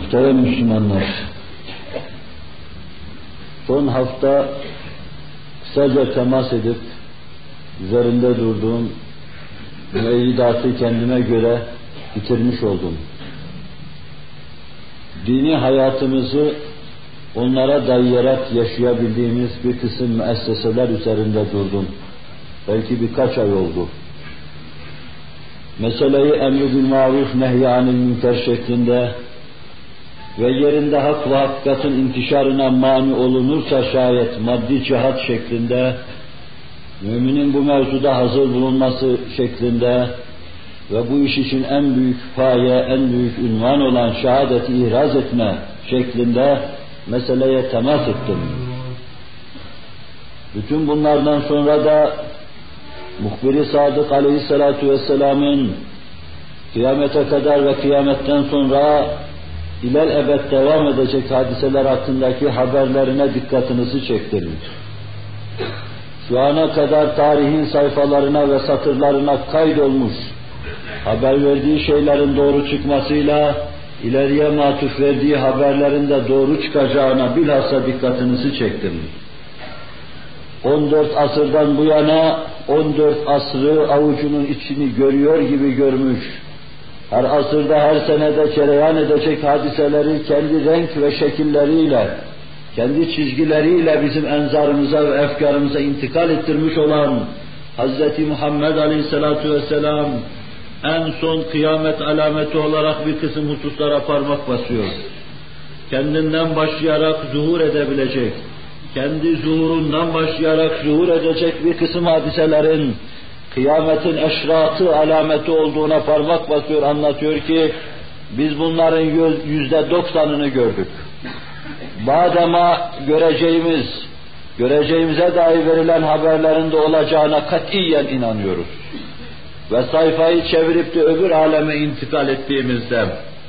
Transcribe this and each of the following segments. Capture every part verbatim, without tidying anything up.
Muhterem Müslümanlar, son hafta kısaca temas edip üzerinde durduğum müeyyidatı kendime göre bitirmiş oldum. Dini hayatımızı onlara dayayarak yaşayabildiğimiz bir kısım müesseseler üzerinde durdum. Belki birkaç ay oldu. Meseleyi emr-i bil maruf nehy-i anil münker şeklinde ve yerinde hak ve hakikatin intişarına mani olunursa şayet maddi cihat şeklinde, müminin bu mevzuda hazır bulunması şeklinde ve bu iş için en büyük paye, en büyük ünvan olan şehadeti ihraz etme şeklinde meseleye temas ettim. Bütün bunlardan sonra da Muhbir-i Sadık Aleyhisselatü Vesselam'ın kıyamete kadar ve kıyametten sonra ilel ebed devam edecek hadiseler hakkındaki haberlerine dikkatinizi çektim. Şu ana kadar tarihin sayfalarına ve satırlarına kaydolmuş, haber verdiği şeylerin doğru çıkmasıyla ileriye matuf verdiği haberlerin de doğru çıkacağına bilhassa dikkatinizi çektim. on dört asırdan bu yana on dört asrı avucunun içini görüyor gibi görmüş, her asırda her senede cereyan edecek hadiseleri kendi renk ve şekilleriyle, kendi çizgileriyle bizim enzarımıza ve efkarımıza intikal ettirmiş olan Hazreti Muhammed Aleyhisselatü Vesselam en son kıyamet alameti olarak bir kısım hususlara parmak basıyor. Kendinden başlayarak zuhur edebilecek, kendi zuhurundan başlayarak zuhur edecek bir kısım hadiselerin kıyametin eşratı alameti olduğuna parmak basıyor, anlatıyor ki biz bunların yüzde doksanını gördük. Badema göreceğimiz, göreceğimize dair verilen haberlerin de olacağına katiyen inanıyoruz. Ve sayfayı çevirip de öbür aleme intikal ettiğimizde,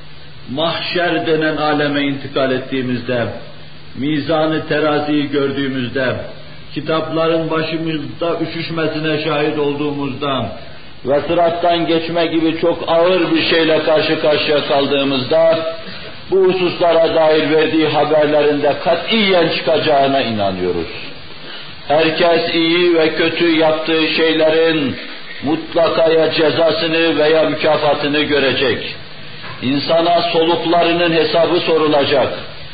mahşer denen aleme intikal ettiğimizde, mizan-ı teraziyi gördüğümüzde, kitapların başımızda üşüşmesine şahit olduğumuzda ve sırattan geçme gibi çok ağır bir şeyle karşı karşıya kaldığımızda, bu hususlara dair verdiği haberlerinde katiyen çıkacağına inanıyoruz. Herkes iyi ve kötü yaptığı şeylerin mutlakaya cezasını veya mükafatını görecek. İnsana soluklarının hesabı sorulacak.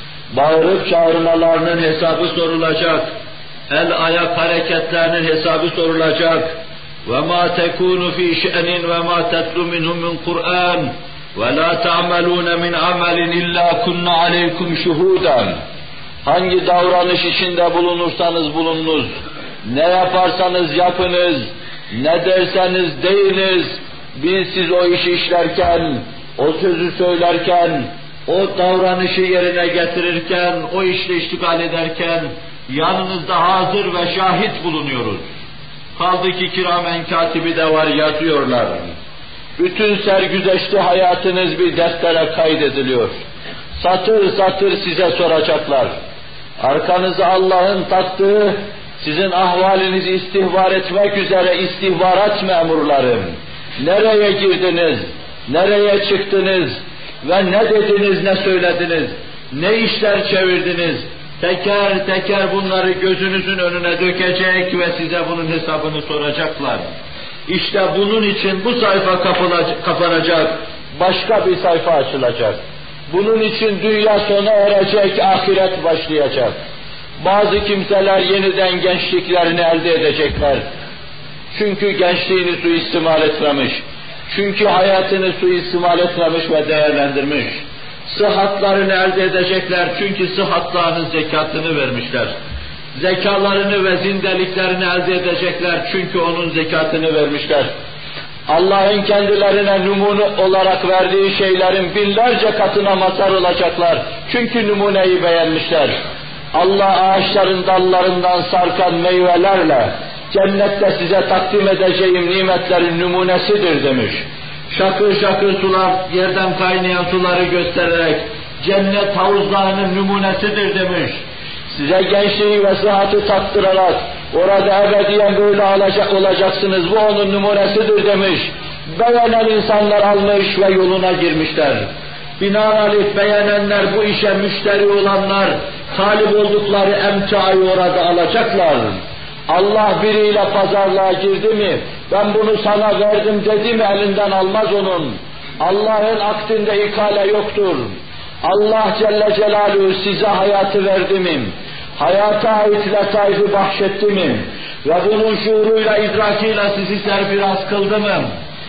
Bağırıp çağırmalarının hesabı sorulacak. El ayak hareketlerinin hesabı sorulacak. وَمَا تَكُونُ فِي شَأْنٍ وَمَا تَتْلُ مِنْهُ مِنْ قُرْآنٍ وَلَا تَعْمَلُونَ مِنْ عَمَلٍ إِلَّا كُنَّ عَلَيْكُمْ شُهُودًا. Hangi davranış içinde bulunursanız bulununuz, ne yaparsanız yapınız, ne derseniz deyiniz, biz siz o işi işlerken, o sözü söylerken, o davranışı yerine getirirken, o işle iştigal ederken yanınızda hazır ve şahit bulunuyoruz. Kaldı ki kiramen katibi de var, yazıyorlar. Bütün sergüzeşti hayatınız bir deftere kaydediliyor. Satır satır size soracaklar. Arkanıza Allah'ın taktığı, sizin ahvalinizi istihbar etmek üzere istihbarat memurları. Nereye girdiniz, nereye çıktınız ve ne dediniz, ne söylediniz, ne işler çevirdiniz, teker teker bunları gözünüzün önüne dökecek ve size bunun hesabını soracaklar. İşte bunun için bu sayfa kapanacak, başka bir sayfa açılacak. Bunun için dünya sona erecek, ahiret başlayacak. Bazı kimseler yeniden gençliklerini elde edecekler. Çünkü gençliğini suistimal etmemiş. Çünkü hayatını suistimal etmemiş ve değerlendirmiş. Sıhhatlarını elde edecekler çünkü sıhhatlarının zekatını vermişler. Zekalarını ve zindeliklerini elde edecekler çünkü onun zekatını vermişler. Allah'ın kendilerine numune olarak verdiği şeylerin binlerce katına mazhar olacaklar. Çünkü numuneyi beğenmişler. Allah ağaçların dallarından sarkan meyvelerle cennette size takdim edeceğim nimetlerin numunesidir demiş. Şakır şakır sular, yerden kaynayan suları göstererek cennet havuzlarının numunesidir demiş. Size gençliği ve sıhhatı taktırarak orada ebediyen böyle alacak olacaksınız, bu onun numunesidir demiş. Beğenen insanlar almış ve yoluna girmişler. Binaenaleyh beğenenler, bu işe müşteri olanlar, talip oldukları emtiayı orada alacaklar. Allah biriyle pazarlığa girdi mi, ben bunu sana verdim dedi mi elinden almaz onun. Allah'ın akdinde ikale yoktur. Allah Celle Celaluhu size hayatı verdi mi, hayata ait letaifi bahşetti mi ve bunun şuuruyla, idrakiyle sizi serfiraz kıldı mı?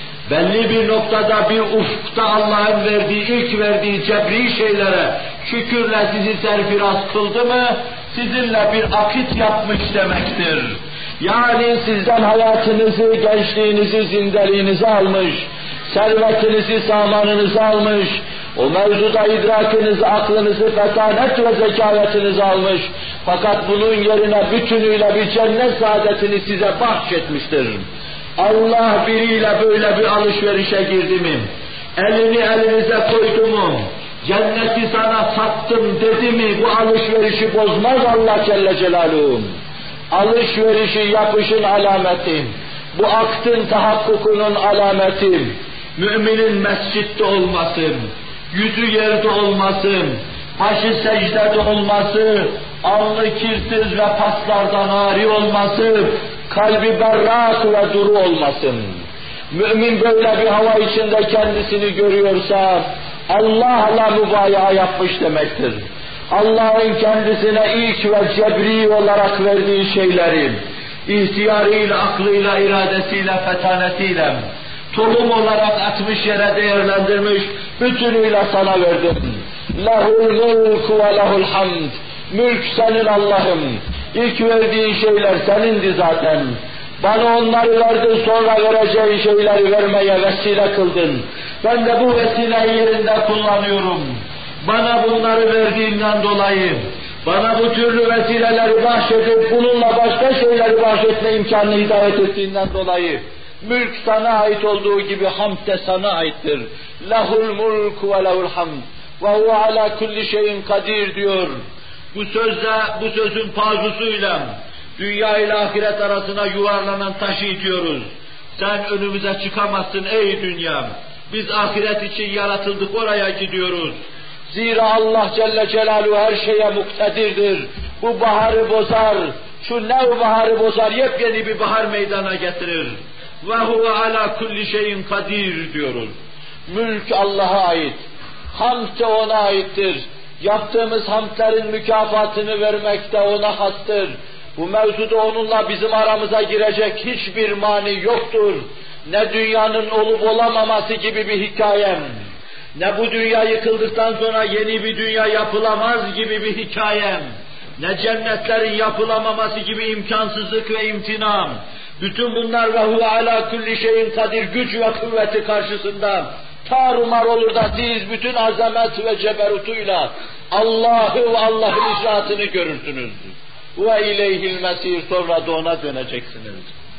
Belli bir noktada, bir ufukta Allah'ın verdiği, ilk verdiği cebri şeylere şükürle sizi serfiraz kıldı mı, sizinle bir akit yapmış demektir. Yani sizden hayatınızı, gençliğinizi, zindeliğinizi almış, servetinizi, samanınızı almış, o mevzuda idrakınızı, aklınızı, fetanet ve zekavetinizi almış. Fakat bunun yerine bütünüyle bir cennet saadetini size bahşetmiştir. Allah biriyle böyle bir alışverişe girdi mi? Elini elinize koydu mu? Cenneti sana sattım dedi mi? Bu alışverişi bozmaz Allah Celle Celaluhu. Alışverişi yapışın alameti, bu aktın tahakkukunun alameti, müminin mescitte olması, yüzü yerde olması, başı secdede olması, alnı kirsiz ve paslardan ari olması, kalbi berrak ve duru olmasın. Mümin böyle bir hava içinde kendisini görüyorsa, Allah'la mübayağa yapmış demektir. Allah'ın kendisine ilk ve cebri olarak verdiği şeyleri, ihtiyarıyla, aklıyla, iradesiyle, fetanetiyle, tohum olarak atmış yere değerlendirmiş, bütünüyle sana verdim. Lehul mulku ve lehul hamd. Mülk senin Allah'ım. İlk verdiğin şeyler senindi zaten. Bana onları verdin, sonra vereceğin şeyleri vermeye vesile kıldın. Ben de bu vesileyi yerinde kullanıyorum. Bana bunları verdiğinden dolayı, bana bu türlü vesileleri bahşedip, bununla başka şeyleri bahşetme imkanını hidayet ettiğinden dolayı, mülk sana ait olduğu gibi hamd de sana aittir. Lehul mulku ve lehul hamd ve huve ala kulli şeyin kadir diyor. Bu sözle, bu sözün pazusuyla dünya ile ahiret arasına yuvarlanan taşı itiyoruz. Sen önümüze çıkamazsın ey dünya. Biz ahiret için yaratıldık, oraya gidiyoruz. Zira Allah Celle Celaluhu her şeye muktedirdir. Bu baharı bozar, şu nev baharı bozar, yepyeni bir bahar meydana getirir. Ve huve ala kulli şeyin kadir diyoruz. Mülk Allah'a ait, hamd de ona aittir. Yaptığımız hamdlerin mükafatını vermek de ona hastır. Bu mevzuda onunla bizim aramıza girecek hiçbir mani yoktur. Ne dünyanın olup olamaması gibi bir hikayem, ne bu dünya yıkıldıktan sonra yeni bir dünya yapılamaz gibi bir hikayem, ne cennetlerin yapılamaması gibi imkansızlık ve imtinam. Bütün bunlar ve huve ala kulli şeyin kadir, güç ve kuvveti karşısında tarumar olur da siz bütün azamet ve ceberutuyla Allah'ı ve Allah'ın icraatını görürsünüz. Ve ileyhil mesir, sonra da ona döneceksiniz.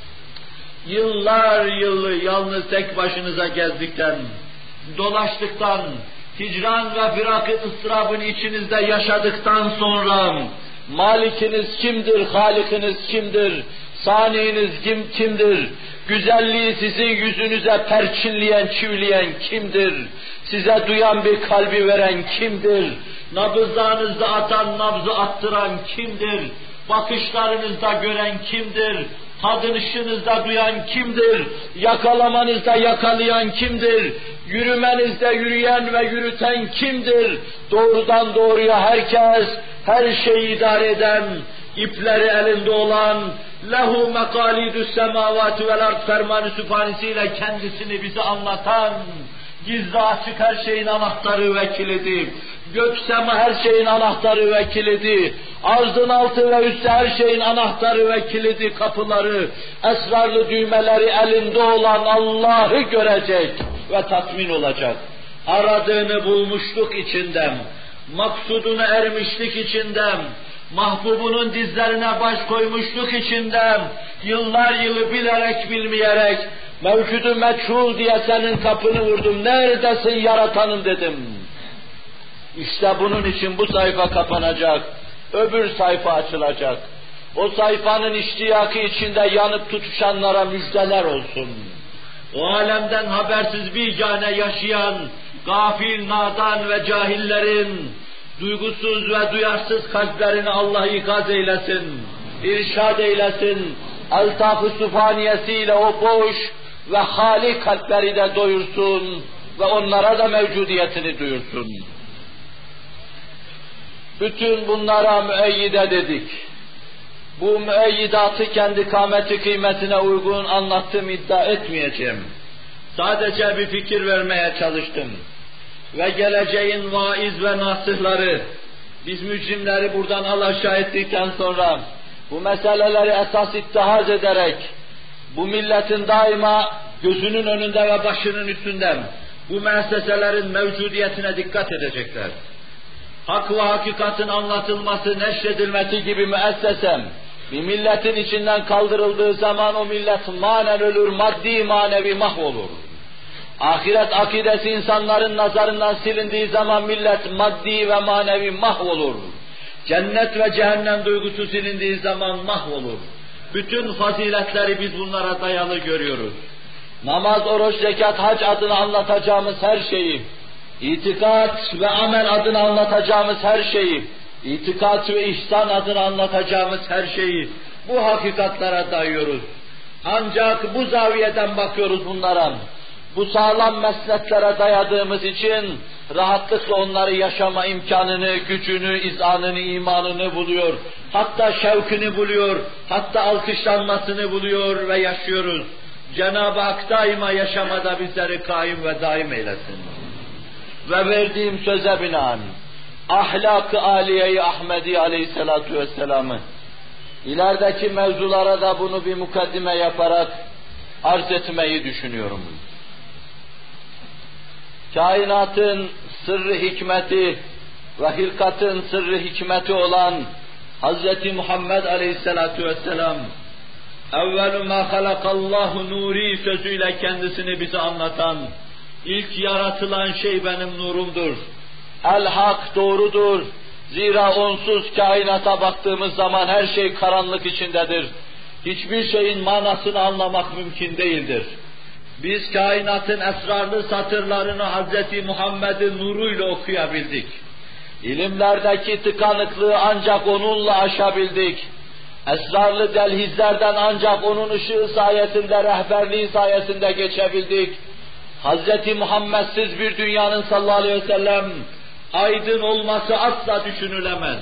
Yıllar yılı yalnız tek başınıza gezdikten, dolaştıktan, hicran ve firak-ı ıstırabın içinizde yaşadıktan sonra, malikiniz kimdir, halikiniz kimdir, saniyiniz kim, kimdir, güzelliği sizin yüzünüze perçinleyen, çivileyen kimdir, size duyan bir kalbi veren kimdir, nabızlarınızda atan, nabzı attıran kimdir, bakışlarınızda gören kimdir, tadınışınızda duyan kimdir, yakalamanızda yakalayan kimdir, yürümenizde yürüyen ve yürüten kimdir, doğrudan doğruya herkes, her şeyi idare eden, ipleri elinde olan, lehu mekalidus semavati vel ard fermanı sübhanesiyle kendisini bize anlatan, gizli açık her şeyin anahtarı ve kilidi, gök sema her şeyin anahtarı ve kilidi, arzın altı ve üstü her şeyin anahtarı ve kilidi, kapıları, esrarlı düğmeleri elinde olan Allah'ı görecek ve tatmin olacak. Aradığını bulmuşluk içinden, maksudunu ermişlik içinden, mahbubunun dizlerine baş koymuşluk içinden, yıllar yılı bilerek bilmeyerek, mevcudu meçhul diye senin kapını vurdum, neredesin yaratanım dedim. İşte bunun için bu sayfa kapanacak, öbür sayfa açılacak. O sayfanın iştiyakı içinde yanıp tutuşanlara müjdeler olsun. O alemden habersiz bigane yaşayan, gafil, nadan ve cahillerin, duygusuz ve duyarsız kalplerini Allah ikaz eylesin, irşad eylesin, eltaf-ı sübhaniyesiyle o boş ve hali kalpleri de doyursun ve onlara da mevcudiyetini duyursun. Bütün bunlara müeyyide dedik. Bu müeyyidatı kendi kâmeti kıymetine uygun anlattım, iddia etmeyeceğim. Sadece bir fikir vermeye çalıştım. Ve geleceğin vaiz ve nasihları, biz mücrimleri buradan alaşağı ettikten sonra, bu meseleleri esas ittihaz ederek, bu milletin daima gözünün önünde ve başının üstünden, bu müesseselerin mevcudiyetine dikkat edecekler. Hak ve hakikatin anlatılması, neşredilmesi gibi müessesem, bir milletin içinden kaldırıldığı zaman o millet manen ölür, maddi manevi mahvolur. Ahiret akidesi insanların nazarından silindiği zaman millet maddi ve manevi mahvolur. Cennet ve cehennem duygusu silindiği zaman mahvolur. Bütün faziletleri biz bunlara dayalı görüyoruz. Namaz, oruç, zekat, hac adına anlatacağımız her şeyi, itikat ve amel adına anlatacağımız her şeyi, itikat ve ihsan adına anlatacağımız her şeyi bu hakikatlara dayıyoruz. Ancak bu zaviyeden bakıyoruz bunlara. Bu sağlam mesnetlere dayadığımız için rahatlıkla onları yaşama imkanını, gücünü, izanını, imanını buluyor. Hatta şevkini buluyor, hatta alkışlanmasını buluyor ve yaşıyoruz. Cenab-ı Hak daima yaşamada bizleri kaim ve daim eylesin. Ve verdiğim söze binaen, ahlak-ı âliye-i Ahmedi aleyhissalatu vesselam'ı, ilerideki mevzulara da bunu bir mukaddime yaparak arz etmeyi düşünüyorum. Kainatın sırrı hikmeti ve hilkatın sırrı hikmeti olan Hazreti Muhammed aleyhissalatu vesselam, evvelü mâ halakallahu nuri sözüyle kendisini bize anlatan, ilk yaratılan şey benim nurumdur. El-Hak doğrudur. Zira onsuz kainata baktığımız zaman her şey karanlık içindedir. Hiçbir şeyin manasını anlamak mümkün değildir. Biz kainatın esrarlı satırlarını Hazreti Muhammed'in nuruyla okuyabildik. İlimlerdeki tıkanıklığı ancak onunla aşabildik. Esrarlı delhizlerden ancak onun ışığı sayesinde, rehberliği sayesinde geçebildik. Hazreti Muhammed'siz bir dünyanın sallallahu aleyhi ve sellem aydın olması asla düşünülemez.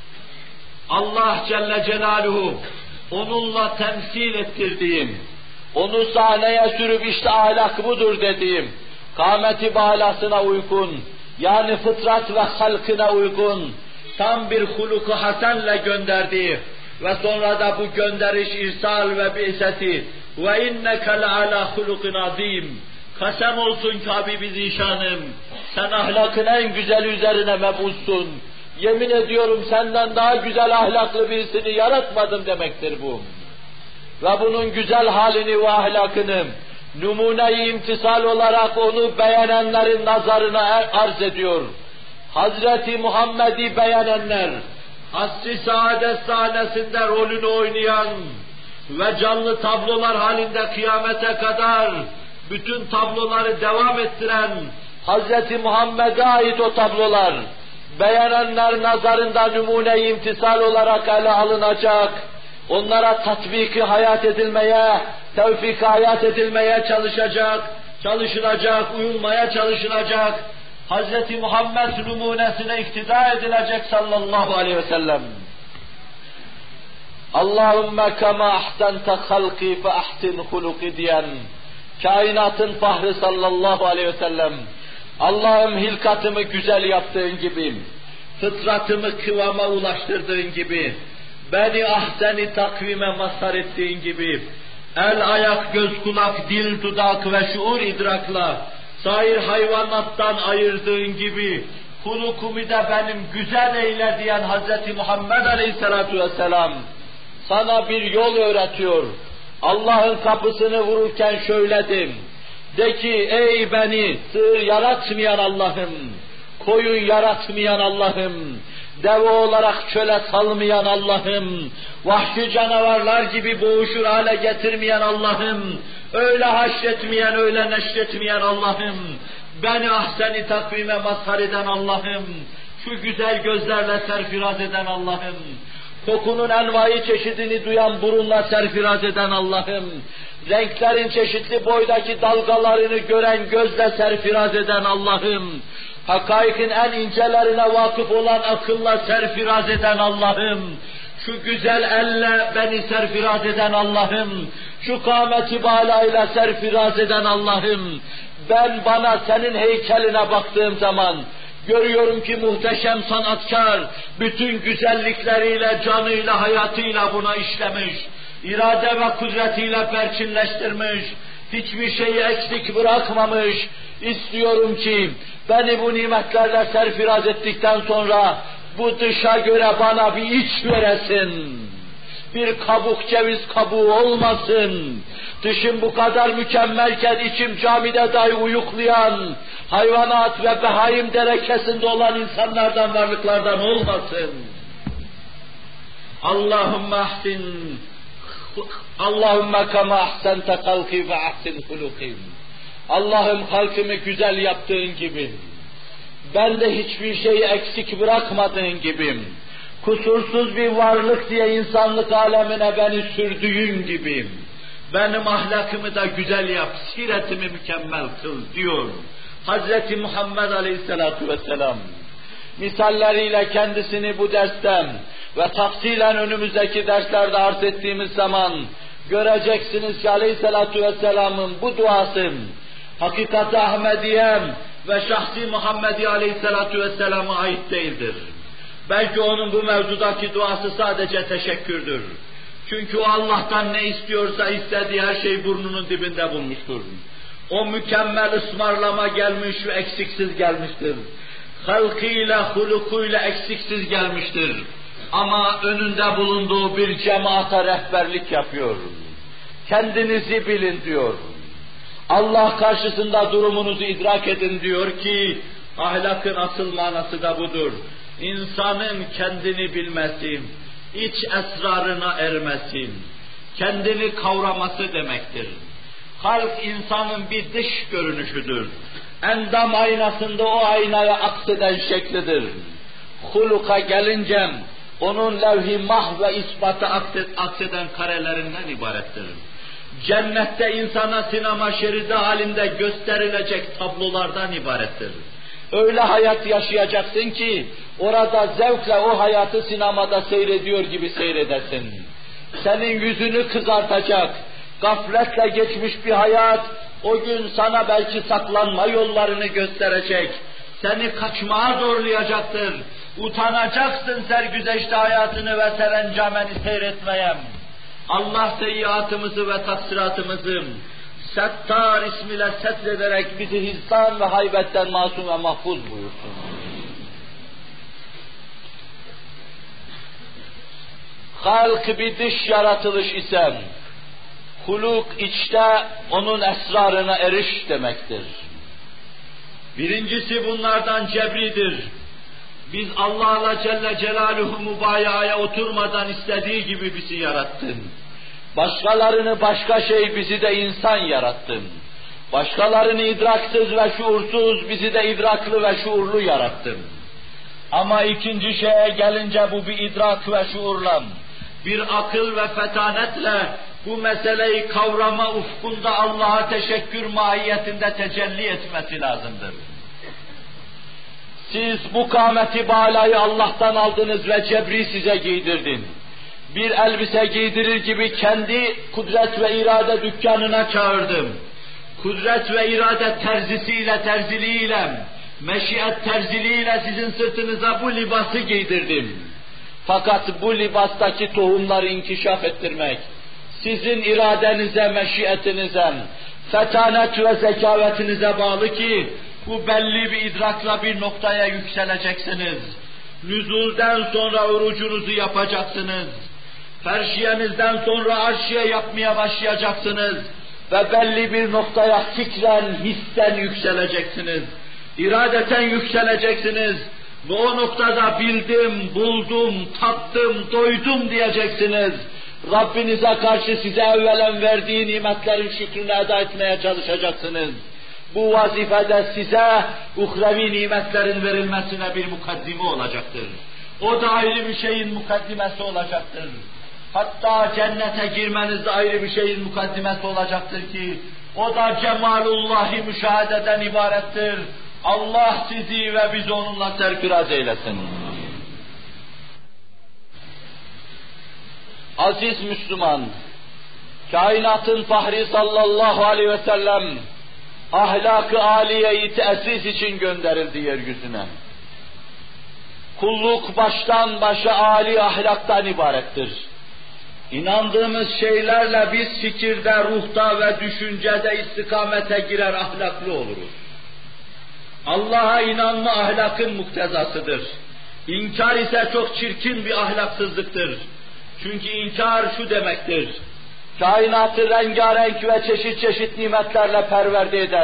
Allah Celle Celaluhu onunla temsil ettirdiğim, onu sahneye sürüp işte ahlak budur dediğim, kâmeti balasına uygun, yani fıtrat ve halkına uygun, tam bir huluku hasenle gönderdiği ve sonra da bu gönderiş, irsal ve bi'seti ve inneke le'alâ hulukun azîm. Kasem olsun ki Habib-i Zişanım, sen ahlakın en güzeli üzerine mebussun. Yemin ediyorum senden daha güzel ahlaklı birisini yaratmadım demektir bu. Ve bunun güzel halini ve ahlakını numune-i imtisal olarak onu beğenenlerin nazarına arz ediyor. Hazreti Muhammed'i beğenenler, asr-ı saadet sahnesinde rolünü oynayan ve canlı tablolar halinde kıyamete kadar bütün tabloları devam ettiren Hazreti Muhammed'e ait o tablolar, beğenenler nazarında numune-i imtisal olarak ele alınacak, onlara tatbiki hayat edilmeye, tevfik hayat edilmeye çalışacak, çalışılacak, uyulmaya çalışılacak, Hazreti Muhammed numunesine iktida edilecek sallallahu aleyhi ve sellem. Allahümme kema ahsente halki fe ahsin huluki diyen, kainatın fahri sallallahu aleyhi ve sellem, Allah'ım hilkatımı güzel yaptığın gibi, fıtratımı kıvama ulaştırdığın gibi, beni ahseni takvime mazhar ettiğin gibi, el, ayak, göz, kulak, dil, dudak ve şuur idrakla, sair hayvanattan ayırdığın gibi, hulukumu da benim güzel eyle diyen Hazreti Muhammed Aleyhisselatu Vesselam, sana bir yol öğretiyor. Allah'ın kapısını vururken şöyledim. De ki ey beni sığır yaratmayan Allah'ım, koyun yaratmayan Allah'ım, deve olarak çöle salmayan Allah'ım, vahşi canavarlar gibi boğuşur hale getirmeyen Allah'ım, öyle haşretmeyen, öyle neşretmeyen Allah'ım, beni ahsen-i takvime mazhar eden Allah'ım, şu güzel gözlerle serfiraz eden Allah'ım, kokunun envai çeşidini duyan burunla serfiraz eden Allah'ım, renklerin çeşitli boydaki dalgalarını gören gözle serfiraz eden Allah'ım, hakaikin en incelerine vakıf olan akılla serfiraz eden Allah'ım, şu güzel elle beni serfiraz eden Allah'ım, şu kâmeti bâlayla serfiraz eden Allah'ım, ben bana senin heykeline baktığım zaman, görüyorum ki muhteşem sanatkar, bütün güzellikleriyle, canıyla, hayatıyla buna işlemiş, irade ve kudretiyle perçinleştirmiş, hiçbir şeyi eksik bırakmamış. İstiyorum ki, beni bu nimetlerle serfiraz ettikten sonra, bu dışa göre bana bir iç veresin. Bir kabuk ceviz kabuğu olmasın. Dışım bu kadar mükemmelken içim camide dahi uyuklayan, hayvanat ve behaim derekesinde olan insanlardan, varlıklardan olmasın. Allahümme ahsin, Allahümme kema ahsente halki ve ahsin hulukim. Allah'ım halkımı güzel yaptığın gibi, ben de hiçbir şeyi eksik bırakmadığın gibi, kusursuz bir varlık diye insanlık alemine beni sürdüğün gibi, benim ahlakımı da güzel yap, siretimi mükemmel kıl diyor Hazreti Muhammed Aleyhisselatü Vesselam. Misalleriyle kendisini bu dersten ve tafsilen önümüzdeki derslerde arz ettiğimiz zaman göreceksiniz ki Aleyhisselatü Vesselam'ın bu duası Hakikat-ı Ahmediye ve şahsi Muhammedi Aleyhisselatü Vesselam'a ait değildir. Belki onun bu mevzudaki duası sadece teşekkürdür. Çünkü o Allah'tan ne istiyorsa istediği her şey burnunun dibinde bulmuştur. O mükemmel ısmarlama gelmiş ve eksiksiz gelmiştir. Halkıyla, hulukuyla eksiksiz gelmiştir. Ama önünde bulunduğu bir cemaate rehberlik yapıyor. Kendinizi bilin diyor. Allah karşısında durumunuzu idrak edin diyor ki, ahlakın asıl manası da budur. İnsanın kendini bilmesi, iç esrarına ermesi, kendini kavraması demektir. Halk insanın bir dış görünüşüdür. Endam aynasında o aynaya akseden şeklidir. Huluka gelince onun levh-i mahv ve ispatı akseden karelerinden ibarettir. Cennette insana sinema şeridi halinde gösterilecek tablolardan ibarettir. Öyle hayat yaşayacaksın ki orada zevkle o hayatı sinemada seyrediyor gibi seyredesin. Senin yüzünü kızartacak, gafletle geçmiş bir hayat o gün sana belki saklanma yollarını gösterecek. Seni kaçmaya zorlayacaktır. Utanacaksın sergüzeşte hayatını ve serencameni seyretmeye. Allah seyyiatımızı ve taksiratımızı Settar ismiyle setrederek bizi hizdan ve haybetten masum ve mahfuz buyursun. Halk bir dış yaratılış ise, huluk içte onun esrarına eriş demektir. Birincisi bunlardan cebridir. Biz Allah'la Celle Celaluhu mübayaya oturmadan istediği gibi bizi yarattın. Başkalarını başka şey, bizi de insan yarattın. Başkalarını idraksız ve şuursuz, bizi de idraklı ve şuurlu yarattın. Ama ikinci şeye gelince bu bir idrak ve şuurla, bir akıl ve fetanetle bu meseleyi kavrama ufkunda Allah'a teşekkür mahiyetinde tecelli etmesi lazımdır. Siz bu kâmeti bâlayı Allah'tan aldınız ve cebri size giydirdin. Bir elbise giydirir gibi kendi kudret ve irade dükkanına çağırdım. Kudret ve irade terzisiyle, terziliğiyle, meşiyet terziliğiyle sizin sırtınıza bu libası giydirdim. Fakat bu libastaki tohumları inkişaf ettirmek, sizin iradenize, meşiyetinize, fetanet ve zekavetinize bağlı ki, bu belli bir idrakla bir noktaya yükseleceksiniz. Nüzulden sonra orucunuzu yapacaksınız. Ferşiyenizden sonra arşiye yapmaya başlayacaksınız. Ve belli bir noktaya fikren, hissen yükseleceksiniz. İradeten yükseleceksiniz. Ve o noktada bildim, buldum, tattım, doydum diyeceksiniz. Rabbinize karşı size evvelen verdiği nimetlerin şükrünü eda etmeye çalışacaksınız. Bu vazifede size uhrevi nimetlerin verilmesine bir mukaddime olacaktır. O da ayrı bir şeyin mukaddimesi olacaktır. Hatta cennete girmeniz de ayrı bir şeyin mukaddimesi olacaktır ki, o da cemalullahi müşahededen ibarettir. Allah sizi ve bizi onunla serfiraz eylesin. Aziz Müslüman, kainatın fahri sallallahu aleyhi ve sellem, ahlak-ı âliyeyi tesis için gönderildi yeryüzüne. Kulluk baştan başa âli ahlaktan ibarettir. İnandığımız şeylerle biz fikirde, ruhta ve düşüncede istikamete girer ahlaklı oluruz. Allah'a inanma ahlakın muktezasıdır. İnkar ise çok çirkin bir ahlaksızlıktır. Çünkü inkar şu demektir: kainatı rengarenk ve çeşit çeşit nimetlerle perverde eden,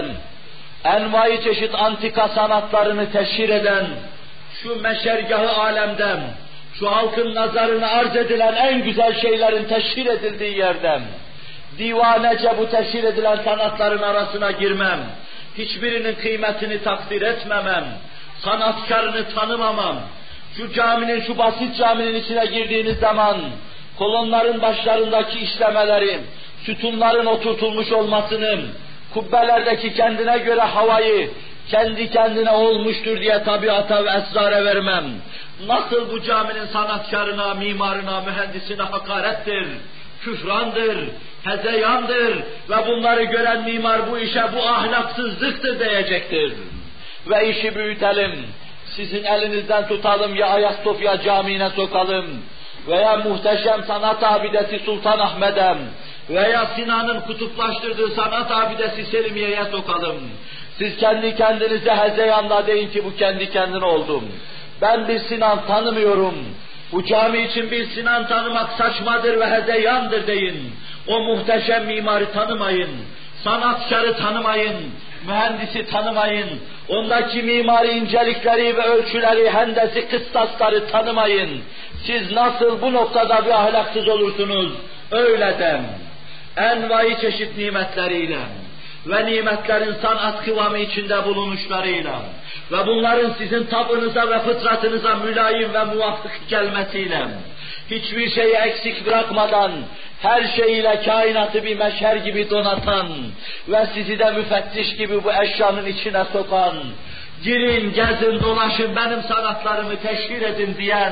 envai çeşit antika sanatlarını teşhir eden, şu meşergahı alemden, şu halkın nazarına arz edilen en güzel şeylerin teşhir edildiği yerden, divanece bu teşhir edilen sanatların arasına girmem, hiçbirinin kıymetini takdir etmemem, sanatkarını tanımamam, şu caminin, şu basit caminin içine girdiğiniz zaman, kolonların başlarındaki işlemeleri, sütunların oturtulmuş olmasını, kubbelerdeki kendine göre havayı, kendi kendine olmuştur diye tabiata ve esrara vermem. Nasıl bu caminin sanatkarına, mimarına, mühendisine hakarettir, küfrandır, hezeyandır ve bunları gören mimar bu işe bu ahlaksızlıktır diyecektir. Ve işi büyütelim, sizin elinizden tutalım, ya Ayasofya Camii'ne sokalım veya muhteşem sanat abidesi Sultanahmet'e veya Sinan'ın kutuplaştırdığı sanat abidesi Selimiye'ye sokalım. Siz kendi kendinize hezeyanda deyin ki bu kendi kendine oldum. Ben bir Sinan tanımıyorum. Bu cami için bir Sinan tanımak saçmadır ve hezeyandır deyin. O muhteşem mimarı tanımayın. Sanatkarı tanımayın. Mühendisi tanımayın. Ondaki mimari incelikleri ve ölçüleri, hendesi, kıstasları tanımayın. Siz nasıl bu noktada bir ahlaksız olursunuz? Öyle dem. Envai çeşit nimetleriyle ve nimetlerin sanat kıvamı içinde bulunuşlarıyla ve bunların sizin tabınıza ve fıtratınıza mülayim ve muvafık gelmesiyle, hiçbir şeyi eksik bırakmadan, her şeyiyle kainatı bir meşher gibi donatan ve sizi de müfettiş gibi bu eşyanın içine sokan, girin, gezin, dolaşın, benim sanatlarımı teşhir edin diyen,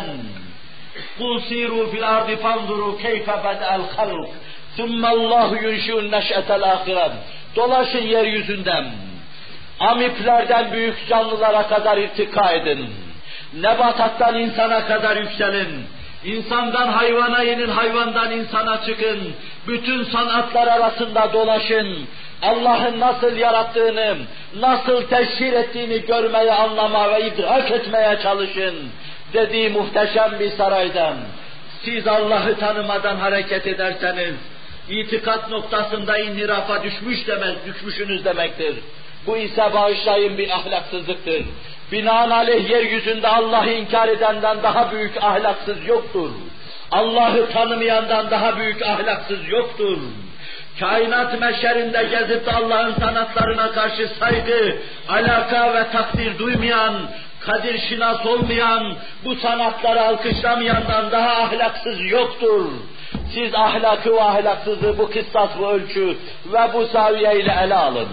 قُلْ سِيرُوا فِي الْأَرْضِ فَانْظُرُوا كَيْفَ بَدَأَ الْخَلْقِ ثُمَّ اللّٰهُ يُنْشِئُ النَّشْأَةَ الْآخِرَةِ. Dolaşın yeryüzünden, amiplerden büyük canlılara kadar irtika edin, nebatattan insana kadar yükselin, insandan hayvana inin, hayvandan insana çıkın, bütün sanatlar arasında dolaşın, Allah'ın nasıl yarattığını, nasıl teşhir ettiğini görmeye, anlamaya ve idrak etmeye çalışın dediği muhteşem bir saraydan, siz Allah'ı tanımadan hareket ederseniz, itikat noktasında inhirafa düşmüş demez, düşmüşsünüz demektir. Bu ise bağışlayın bir ahlaksızlıktır. Binaenaleyh yeryüzünde Allah'ı inkar edenden daha büyük ahlaksız yoktur. Allah'ı tanımayandan daha büyük ahlaksız yoktur. Kainat meşerinde gezip de Allah'ın sanatlarına karşı saygı, alaka ve takdir duymayan, kadir şinas olmayan, bu sanatları alkışlamayandan daha ahlaksız yoktur. Siz ahlakı ve ahlaksızlığı bu kıstas, bu ölçü ve bu saviye ile ele alın.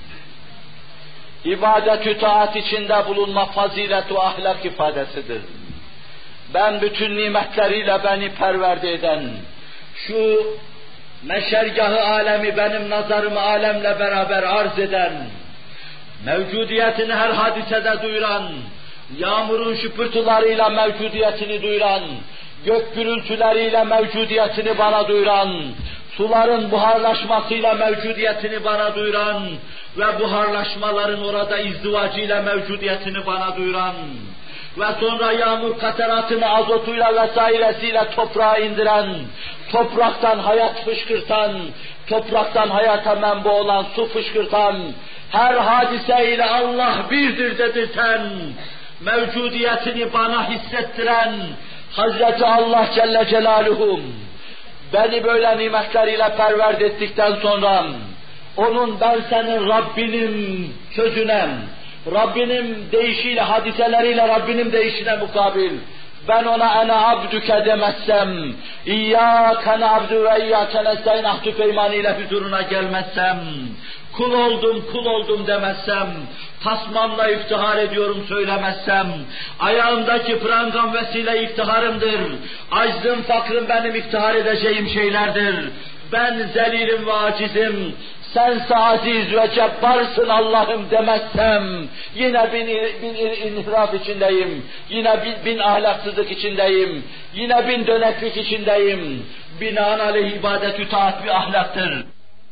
İbadet-ü taat içinde bulunma fazilet ve ahlak ifadesidir. Ben bütün nimetleriyle beni perverde eden, şu meşergahı alemi benim nazarımı alemle beraber arz eden, mevcudiyetini her hadisede duyuran, yağmurun şıpırtılarıyla mevcudiyetini duyuran, gök gürültüleriyle mevcudiyetini bana duyuran, suların buharlaşmasıyla mevcudiyetini bana duyuran ve buharlaşmaların orada izdivacıyla mevcudiyetini bana duyuran ve sonra yağmur kateratını azotuyla vesairesiyle toprağa indiren, topraktan hayat fışkırtan, topraktan hayata menba olan su fışkırtan, her hadiseyle Allah birdir dedirten, mevcudiyetini bana hissettiren Hazreti Allah Celle Celaluhu beni böyle nimetleriyle perverde ettikten sonra onun ben senin Rabbinim sözüne, Rabbinin deyişiyle, hadiseleriyle Rabbinin deyişine mukabil, ben ona ene abdüke demezsem, İyyâke na'budu ve İyyâke nestaîn ahd-ı peymaniyle huzuruna gelmezsem, kul oldum, kul oldum demezsem, tasmamla iftihar ediyorum söylemezsem, ayağımdaki prangam vesile iftiharımdır, aczım, fakrım benim iftihar edeceğim şeylerdir, ben zelilim ve acizim, sense aziz ve cebbarsın Allah'ım demezsem, yine bin, bin inhiraf içindeyim, yine bin, bin ahlaksızlık içindeyim, yine bin döneklik içindeyim. Binaenaleyh ibadet-ü taat bir ahlaktır.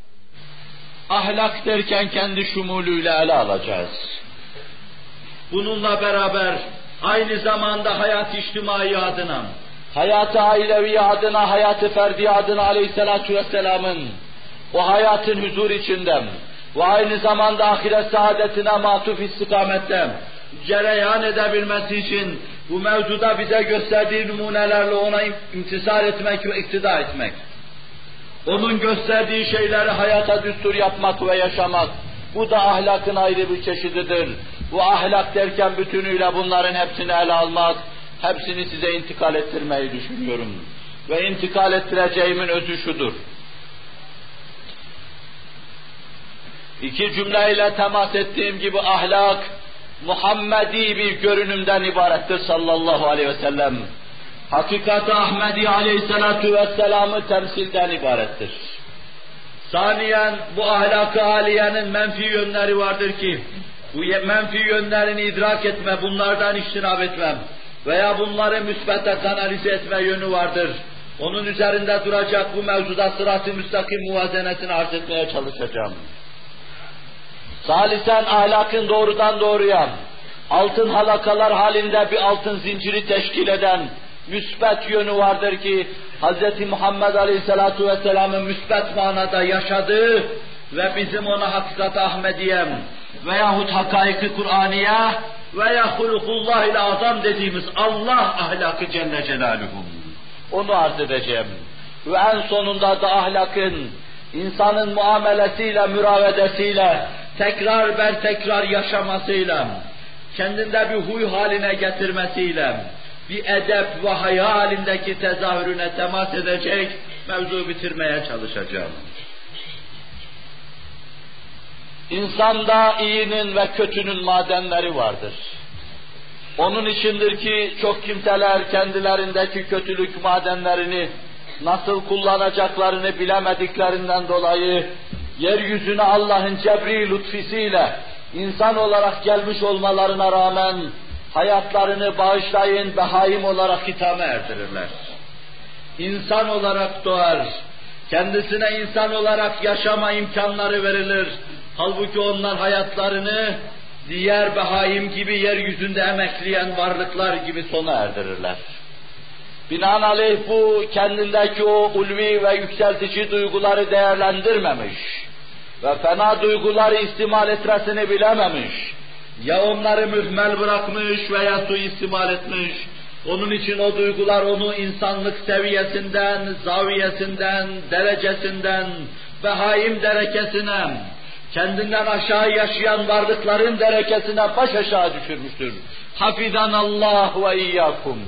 Ahlak derken kendi şumulüyle ele alacağız. Bununla beraber aynı zamanda hayat içtimai adına, hayat-ı ailevi adına, hayat-ı ferdi adına aleyhissalatu vesselamın o hayatın huzur içinde ve aynı zamanda ahiret saadetine matuf istikamette cereyan edebilmesi için bu mevzuda bize gösterdiği numunelerle ona imtisal etmek ve iktida etmek, onun gösterdiği şeyleri hayata düstur yapmak ve yaşamak, bu da ahlakın ayrı bir çeşididir. Bu ahlak derken bütünüyle bunların hepsini ele almak, hepsini size intikal ettirmeyi düşünüyorum. Ve intikal ettireceğimin özü şudur. İki cümleyle temas ettiğim gibi ahlak, Muhammedi bir görünümden ibarettir sallallahu aleyhi ve sellem. Hakikat-ı Ahmedi aleyhissalatu vesselam'ı temsilden ibarettir. Saniyen bu ahlak-ı aliyenin menfi yönleri vardır ki, bu menfi yönlerini idrak etme, bunlardan iştinab etmem veya bunları müsbete kanalize etme yönü vardır. Onun üzerinde duracak bu mevzuda sırat-ı müstakim muvazenesini arz etmeye çalışacağım. Salisen ahlakın doğrudan doğruya altın halakalar halinde bir altın zinciri teşkil eden müsbet yönü vardır ki Hz. Muhammed Aleyhisselatu Vesselam'ın müsbet manada yaşadığı ve bizim ona hakikat-ı Ahmediye veyahut hakaik-i Kur'aniye veya hulukullahil azam dediğimiz Allah ahlakı Celle Celaluhu. Onu arz edeceğim. Ve en sonunda da ahlakın insanın muamelesiyle, müravedesiyle, tekrar ber tekrar yaşamasıyla, kendinde bir huy haline getirmesiyle, bir edep ve haya halindeki tezahürüne temas edecek mevzu bitirmeye çalışacağım. İnsanda iyinin ve kötünün madenleri vardır. Onun içindir ki çok kimseler kendilerindeki kötülük madenlerini nasıl kullanacaklarını bilemediklerinden dolayı yeryüzüne Allah'ın cebri lütfisiyle insan olarak gelmiş olmalarına rağmen hayatlarını bağışlayın, behaim olarak hitama erdirirler. İnsan olarak doğar, kendisine insan olarak yaşama imkanları verilir. Halbuki onlar hayatlarını diğer behaim gibi yeryüzünde emekleyen varlıklar gibi sona erdirirler. Binaenaleyh bu kendindeki o ulvi ve yükseltici duyguları değerlendirmemiş ve fena duyguları istimal etmesini bilememiş, ya onları mühmel bırakmış veya suistimal etmiş, onun için o duygular onu insanlık seviyesinden, zaviyesinden, derecesinden, behaim derekesine, kendinden aşağı yaşayan varlıkların derekesine baş aşağı düşürmüştür. Hafizanallah ve iyyakum.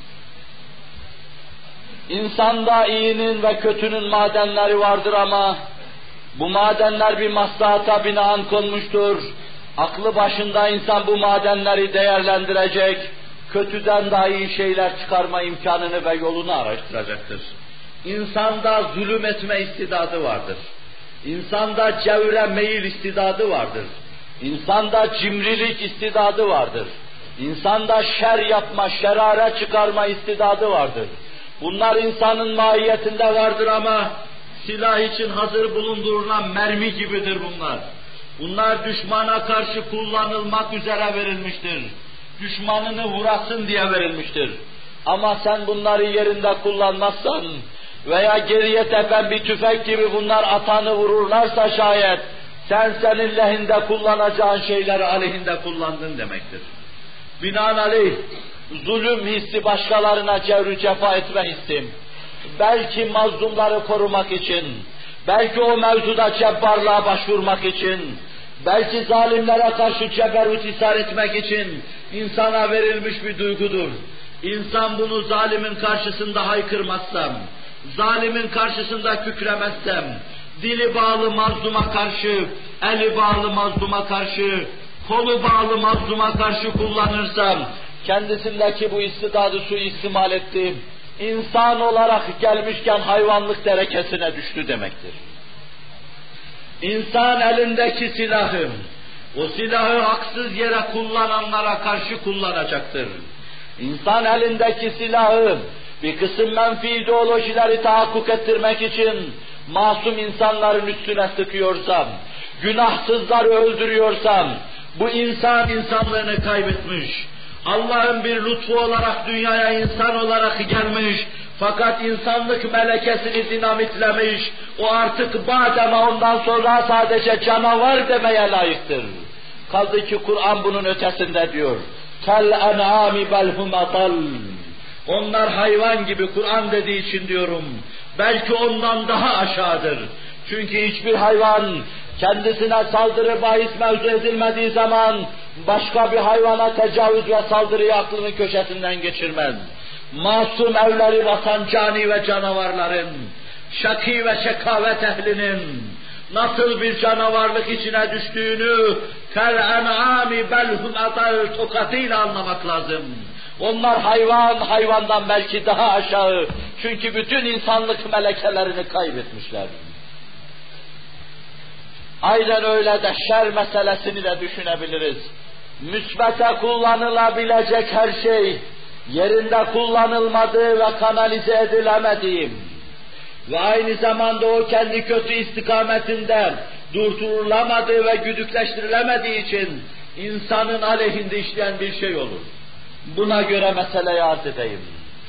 İnsanda iyinin ve kötünün madenleri vardır ama bu madenler bir maslahata binaen konmuştur. Aklı başında insan bu madenleri değerlendirecek, kötüden daha iyi şeyler çıkarma imkanını ve yolunu araştıracaktır. İnsanda zulüm etme istidadı vardır. İnsanda cevre meyil istidadı vardır. İnsanda cimrilik istidadı vardır. İnsanda şer yapma, şerare çıkarma istidadı vardır. Bunlar insanın mahiyetinde vardır ama silah için hazır bulundurulan mermi gibidir bunlar. Bunlar düşmana karşı kullanılmak üzere verilmiştir. Düşmanını vurasın diye verilmiştir. Ama sen bunları yerinde kullanmazsan veya geriye tepen bir tüfek gibi bunlar atanı vururlarsa şayet sen senin lehinde kullanacağın şeyleri aleyhinde kullandın demektir. Binaenaleyh zulüm hissi başkalarına cevr cefa etme hissim, belki mazlumları korumak için, belki o mevzuda cebbarlığa başvurmak için, belki zalimlere karşı ceberut ishar etmek için insana verilmiş bir duygudur. İnsan bunu zalimin karşısında haykırmazsam, zalimin karşısında kükremezsem, dili bağlı mazluma karşı, eli bağlı mazluma karşı, kolu bağlı mazluma karşı kullanırsam, kendisindeki bu istidadı suistimal ettim, insan olarak gelmişken hayvanlık derekesine düştü demektir. İnsan elindeki silahı, o silahı haksız yere kullananlara karşı kullanacaktır. İnsan elindeki silahı bir kısım menfi ideolojileri tahakkuk ettirmek için masum insanların üstüne sıkıyorsam, günahsızları öldürüyorsam, bu insan insanlığını kaybetmiş. Allah'ın bir lütfu olarak dünyaya insan olarak gelmiş, fakat insanlık melekesini dinamitlemiş, o artık badema ondan sonra sadece canavar demeye layıktır. Kaldı ki Kur'an bunun ötesinde diyor. Kel en'ami belhum atal. Onlar hayvan gibi Kur'an dediği için diyorum. Belki ondan daha aşağıdır. Çünkü hiçbir hayvan kendisine saldırı bahis mevzu edilmediği zaman başka bir hayvana tecavüz ve saldırıyı aklının köşesinden geçirmez. Masum evleri basan cani ve canavarların, şaki ve şekavet ehlinin nasıl bir canavarlık içine düştüğünü kel en'ami belhum atal tokatıyla anlamak lazım. Onlar hayvan, hayvandan belki daha aşağı. Çünkü bütün insanlık melekelerini kaybetmişler. Aynen öyle de şer meselesini de düşünebiliriz. Müsbete kullanılabilecek her şey, yerinde kullanılmadığı ve kanalize edilemediği ve aynı zamanda o kendi kötü istikametinde durdurulamadığı ve güdükleştirilemediği için insanın aleyhinde işleyen bir şey olur. Buna göre meseleyi arz edeyim.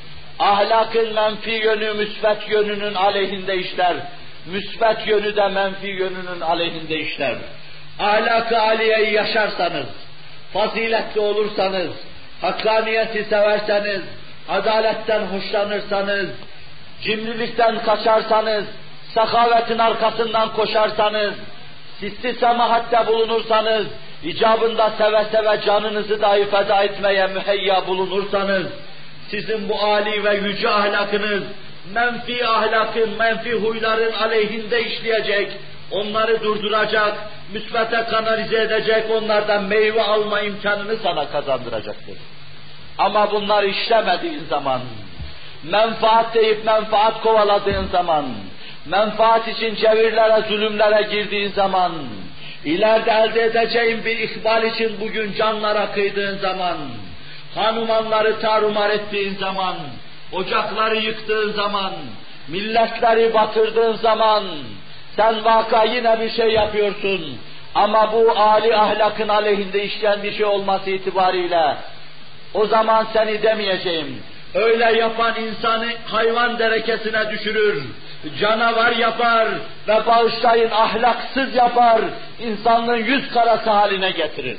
Ahlakın menfi yönü müsbet yönünün aleyhinde işler. Müsbet yönü de menfi yönünün aleyhinde işler. Ahlak-ı aliyeyi yaşarsanız, faziletli olursanız, hakkaniyeti severseniz, adaletten hoşlanırsanız, cimrilikten kaçarsanız, sakavetin arkasından koşarsanız, sisli semahatte bulunursanız, icabında seve seve canınızı dahi feda etmeye müheyya bulunursanız, sizin bu âli ve yüce ahlakınız, menfi ahlakın, menfi huyların aleyhinde işleyecek, onları durduracak, müsbete kanalize edecek, onlardan meyve alma imkanını sana kazandıracaktır. Ama bunlar işlemediğin zaman, menfaat deyip menfaat kovaladığın zaman, menfaat için çevirlere, zulümlere girdiğin zaman, ileride elde edeceğin bir ikbal için bugün canlara kıydığın zaman, hanumanları tarumar ettiğin zaman, ocakları yıktığın zaman, milletleri batırdığın zaman, sen vaka yine bir şey yapıyorsun. Ama bu âli ahlakın aleyhinde işleyen bir şey olması itibariyle, o zaman seni demeyeceğim. Öyle yapan insanı hayvan derekesine düşürür, canavar yapar ve bağışlayın ahlaksız yapar, insanlığın yüz karası haline getirir.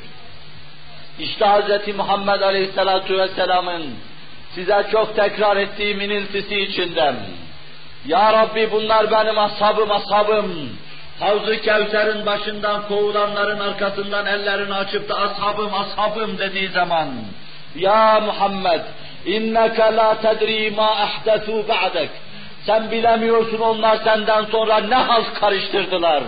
İşte Hz. Muhammed Aleyhisselatu Vesselam'ın size çok tekrar ettiği iniltisi içinden, Ya Rabbi bunlar benim ashabım ashabım, Havz-ı Kevser'in başından kovulanların arkasından ellerini açıp da ashabım ashabım dediği zaman, Ya Muhammed, inneke la tedri ma ahdesu ba'dek, sen bilemiyorsun onlar senden sonra ne halt karıştırdılar.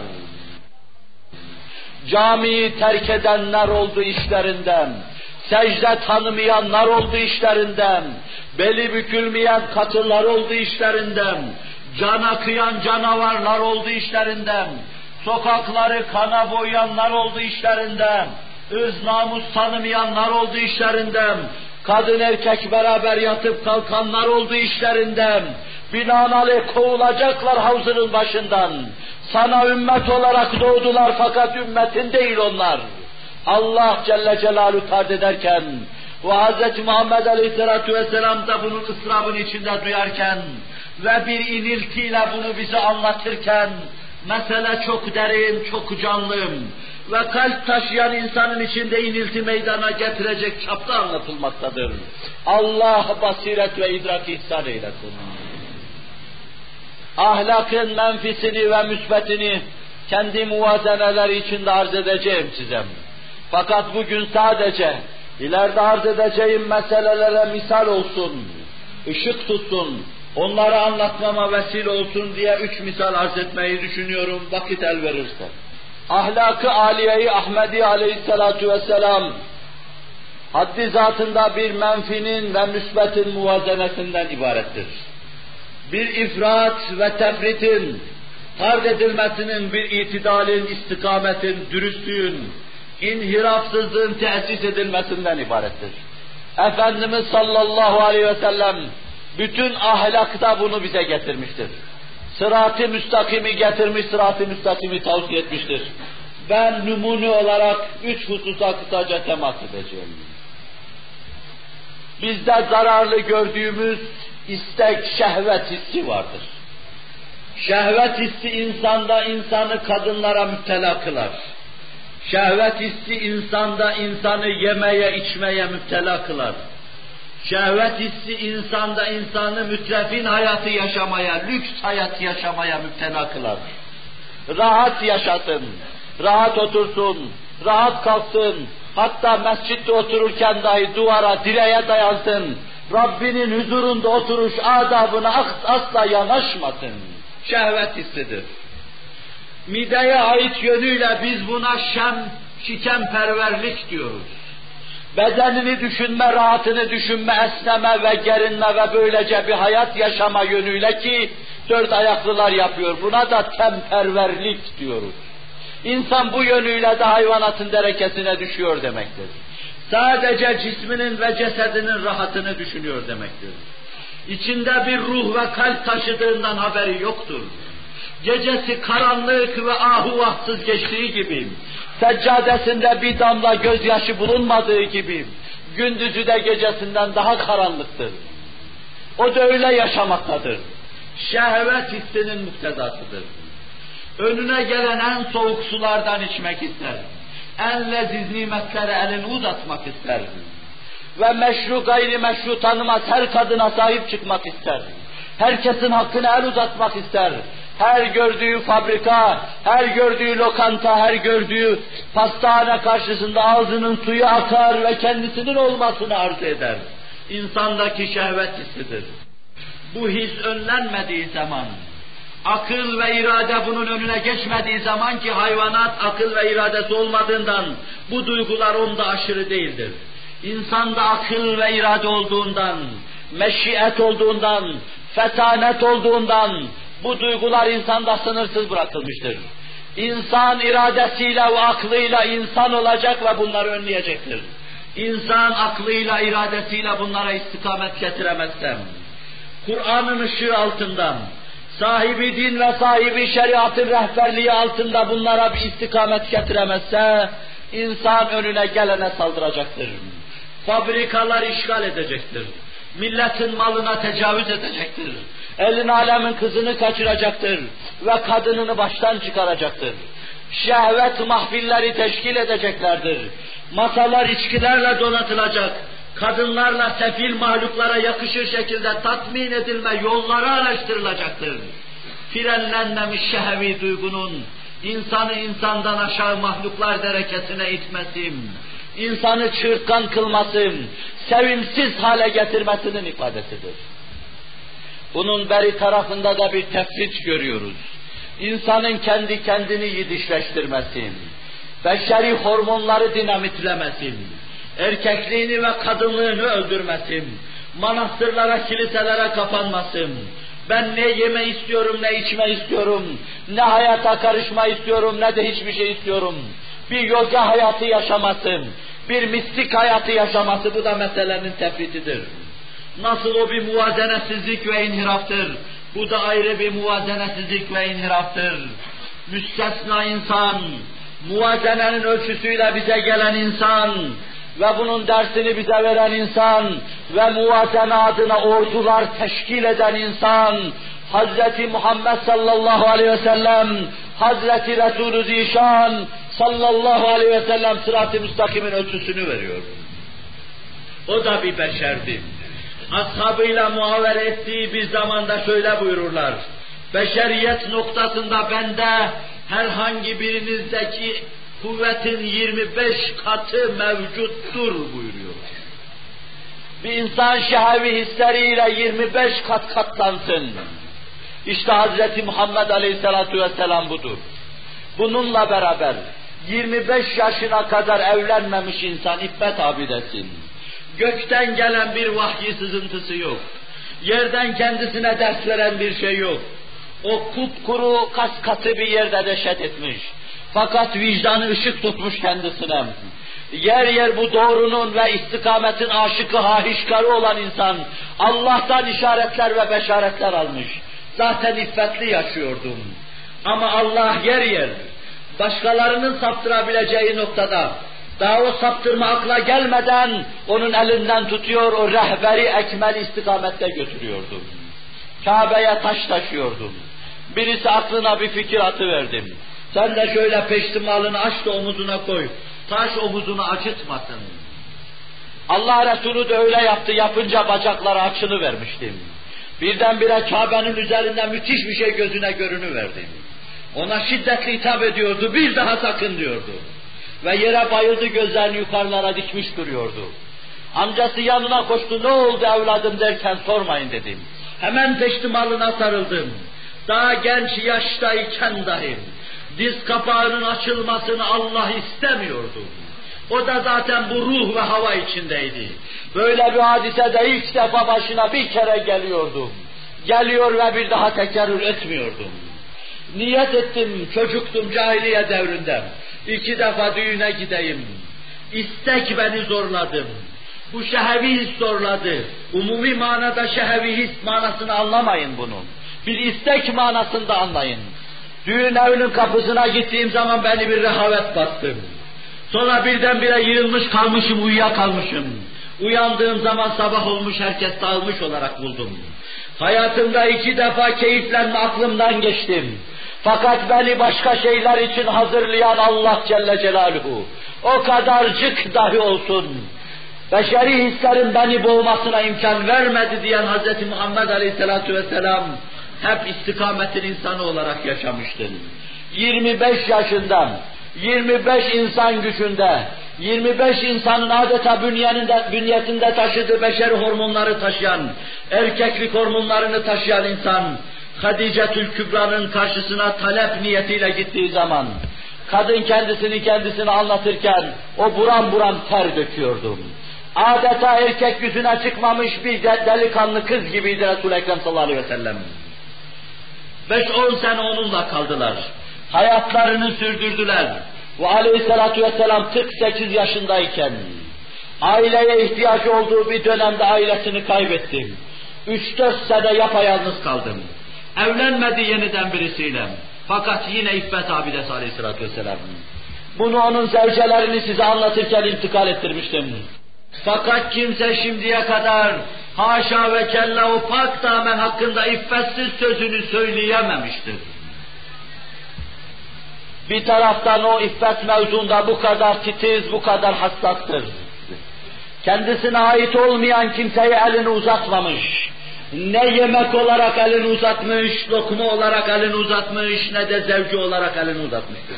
Camiyi terk edenler oldu işlerinden, secde tanımayanlar oldu işlerinden, beli bükülmeyen katırlar oldu işlerinden, cana kıyan canavarlar oldu işlerinden, sokakları kana boyayanlar oldu işlerinden, ırz namus tanımayanlar oldu işlerinden, kadın erkek beraber yatıp kalkanlar oldu işlerinden, binaenaleyh kovulacaklar havzının başından. Sana ümmet olarak doğdular fakat ümmetin değil onlar. Allah Celle Celaluhu tard ederken ve Hz. Muhammed Aleyhisselatü Vesselam da bunun ıstırabını içinde duyarken ve bir iniltiyle bunu bize anlatırken mesele çok derin, çok canlı ve kalp taşıyan insanın içinde inilti meydana getirecek çapta anlatılmaktadır. Allah basiret ve idrak ihsan eylesin. ahlakın menfisini ve müsbetini kendi muvazeneleri içinde arz edeceğim size. Fakat bugün sadece ileride arz edeceğim meselelere misal olsun, ışık tutsun, onları anlatmama vesile olsun diye üç misal arz etmeyi düşünüyorum vakit el verirse. Ahlak-ı âliye-i Ahmedi aleyhissalatu vesselam, haddi zatında bir menfinin ve müsbetin muvazenesinden ibarettir. Bir ifrat ve tefritin, tard edilmesinin, bir itidalin, istikametin, dürüstlüğün, inhirafsızlığın tesis edilmesinden ibarettir. Efendimiz sallallahu aleyhi ve sellem bütün ahlakta bunu bize getirmiştir. Sırat-ı müstakimi getirmiş, sırat-ı müstakimi tavsiye etmiştir. Ben numune olarak üç hususa kısaca temas edeceğim. Bizde zararlı gördüğümüz istek, şehvet hissi vardır. Şehvet hissi insanda insanı kadınlara müptela kılar. Şehvet hissi insanda insanı yemeye, içmeye müptela kılar. Şehvet hissi insanda insanı mütrefin hayatı yaşamaya, lüks hayat yaşamaya müptela kılar. Rahat yaşasın, rahat otursun, rahat kalksın, hatta mescitte otururken dahi duvara, direğe dayansın, Rabbinin huzurunda oturuş adabına asla yanaşmasın. Şehvet hissidir. Mideye ait yönüyle biz buna şem, şikemperverlik diyoruz. Bedenini düşünme, rahatını düşünme, esneme ve gerinme ve böylece bir hayat yaşama yönüyle ki dört ayaklılar yapıyor. Buna da temperverlik diyoruz. İnsan bu yönüyle de hayvanatın derekesine düşüyor demektir. Sadece cisminin ve cesedinin rahatını düşünüyor demektir. İçinde bir ruh ve kalp taşıdığından haberi yoktur. Gecesi karanlık ve ahu vahsız geçtiği gibi, seccadesinde bir damla gözyaşı bulunmadığı gibi, gündüzü de gecesinden daha karanlıktır. O da öyle yaşamaktadır. Şehvet hissinin muktezasıdır. Önüne gelen en soğuk sulardan içmek ister. En leziz nimetlere elini uzatmak ister. Ve meşru gayri meşru tanımaz her kadına sahip çıkmak ister. Herkesin hakkına el uzatmak ister. Her gördüğü fabrika, her gördüğü lokanta, her gördüğü pastane karşısında ağzının suyu akar ve kendisinin olmasını arzu eder. İnsandaki şehvet hissidir. Bu his önlenmediği zaman, akıl ve irade bunun önüne geçmediği zaman ki hayvanat akıl ve iradesi olmadığından bu duygular onda aşırı değildir. İnsanda akıl ve irade olduğundan, meşiyet olduğundan, fetanet olduğundan bu duygular insanda sınırsız bırakılmıştır. İnsan iradesiyle ve aklıyla insan olacak ve bunları önleyecektir. İnsan aklıyla, iradesiyle bunlara istikamet getiremezsem, Kur'an'ın ışığı altından, sahibi din ve sahibi şeriatın rehberliği altında bunlara bir istikamet getiremezse, insan önüne gelene saldıracaktır. Fabrikalar işgal edecektir. Milletin malına tecavüz edecektir. Elin alemin kızını kaçıracaktır ve kadınını baştan çıkaracaktır. Şehvet mahfilleri teşkil edeceklerdir. Masalar içkilerle donatılacak. Kadınlarla sefil mahluklara yakışır şekilde tatmin edilme yolları araştırılacaktır. Frenlenmemiş şehvi duygunun insanı insandan aşağı mahluklar derekesine itmesi, insanı çırtkan kılması, sevimsiz hale getirmesinin ifadesidir. Bunun beri tarafında da bir tefrit görüyoruz. İnsanın kendi kendini yidişleştirmesi, beşeri hormonları dinamitlemesi, erkekliğini ve kadınlığını öldürmesi, manastırlara, kiliselere kapanması, ben ne yeme istiyorum, ne içme istiyorum, ne hayata karışma istiyorum, ne de hiçbir şey istiyorum. Bir yoga hayatı yaşaması, bir mistik hayatı yaşaması, bu da meselenin tefritidir. Nasıl o bir muvazenesizlik ve inhiraftır, bu da ayrı bir muvazenesizlik ve inhiraftır. Müstesna insan, muvazenenin ölçüsüyle bize gelen insan ve bunun dersini bize veren insan ve muvazene adına ordular teşkil eden insan, Hazreti Muhammed sallallahu aleyhi ve sellem, Hazreti Resulü Zişan sallallahu aleyhi ve sellem sırat-ı müstakimin ölçüsünü veriyor. O da bir beşerdi. Ashabıyla muhavere ettiği bir zamanda şöyle buyururlar: beşeriyet noktasında bende herhangi birinizdeki kuvvetin yirmi beş katı mevcuttur buyuruyor. Bir insan şehvi hisleriyle yirmi beş kat katlansın. İşte Hazreti Muhammed Aleyhisselatü Vesselam budur. Bununla beraber yirmi beş yaşına kadar evlenmemiş insan iffet abidesin. Gökten gelen bir vahyi sızıntısı yok. Yerden kendisine ders veren bir şey yok. O kupkuru kas katı bir yerde deşet etmiş. Fakat vicdanı ışık tutmuş kendisine. Yer yer bu doğrunun ve istikametin aşıkı hahişkarı olan insan Allah'tan işaretler ve beşaretler almış. Zaten iffetli yaşıyordum. Ama Allah yer yer başkalarının saptırabileceği noktada daha o saptırma akla gelmeden onun elinden tutuyor, o rehberi ekmel istikamette götürüyordum. Kabe'ye taş taşıyordum. Birisi aklına bir fikir atıverdim. Sen de şöyle peştimalını aç da omuzuna koy. Taş omuzunu acıtmasın. Allah Resulü de öyle yaptı. Yapınca bacakları açılıvermiştim. Birdenbire Kabe'nin üzerinde müthiş bir şey gözüne görünüverdi. Ona şiddetli hitap ediyordu. Bir daha sakın diyordu. Ve yere bayıldı, gözlerini yukarılara dikmiş duruyordu. Amcası yanına koştu. Ne oldu evladım derken sormayın dedim. Hemen peştimalına sarıldım. Daha genç yaştayken dahi diz kapağının açılmasını Allah istemiyordu. O da zaten bu ruh ve hava içindeydi. Böyle bir hadise de ilk defa başına bir kere geliyordu. Geliyor ve bir daha tekerrür etmiyordum. Niyet ettim, çocuktum cahiliye devrinde. İki defa düğüne gideyim. İstek beni zorladı. Bu şehvi his zorladı. Umumi manada şehvi his manasını anlamayın bunun. Bir istek manasında anlayın. Düğün evinin kapısına gittiğim zaman beni bir rehavet bastı. Sonra birdenbire yığılmış kalmışım, uyuyakalmışım. Uyandığım zaman sabah olmuş, herkes dağılmış olarak buldum. Hayatımda iki defa keyiflenme aklımdan geçtim. Fakat beni başka şeyler için hazırlayan Allah Celle Celaluhu, o kadarcık dahi olsun, beşeri hislerin beni boğmasına imkan vermedi diyen Hz. Muhammed Aleyhisselatü Vesselam, hep istikametin insanı olarak yaşamıştır. yirmi beş yaşından, yirmi beş insan gücünde, yirmi beş insanın adeta bünyeninde, bünyesinde taşıdığı beşeri hormonları taşıyan, erkeklik hormonlarını taşıyan insan, Hadicetül Kübra'nın karşısına talep niyetiyle gittiği zaman, kadın kendisini kendisine anlatırken, o buram buram ter döküyordu. Adeta erkek yüzüne çıkmamış bir delikanlı kız gibiydi Resul-i Ekrem sallallahu aleyhi ve sellem. Beş on sene onunla kaldılar. Hayatlarını sürdürdüler. Ve aleyhissalatu vesselam kırk sekiz yaşındayken, aileye ihtiyacı olduğu bir dönemde ailesini kaybettim. Üç dört sene yapayalnız kaldım. Evlenmedi yeniden birisiyle. Fakat yine iffet abidesi aleyhissalatu vesselam. Bunu onun zevcelerini size anlatırken intikal ettirmiştim. Fakat kimse şimdiye kadar haşa ve kella o pak damen hakkında iffetsiz sözünü söyleyememiştir. Bir taraftan o iffet mevzunda bu kadar titiz, bu kadar hassastır. Kendisine ait olmayan kimseye elini uzatmamış. Ne yemek olarak elini uzatmış, lokma olarak elini uzatmış, ne de zevci olarak elini uzatmıştır.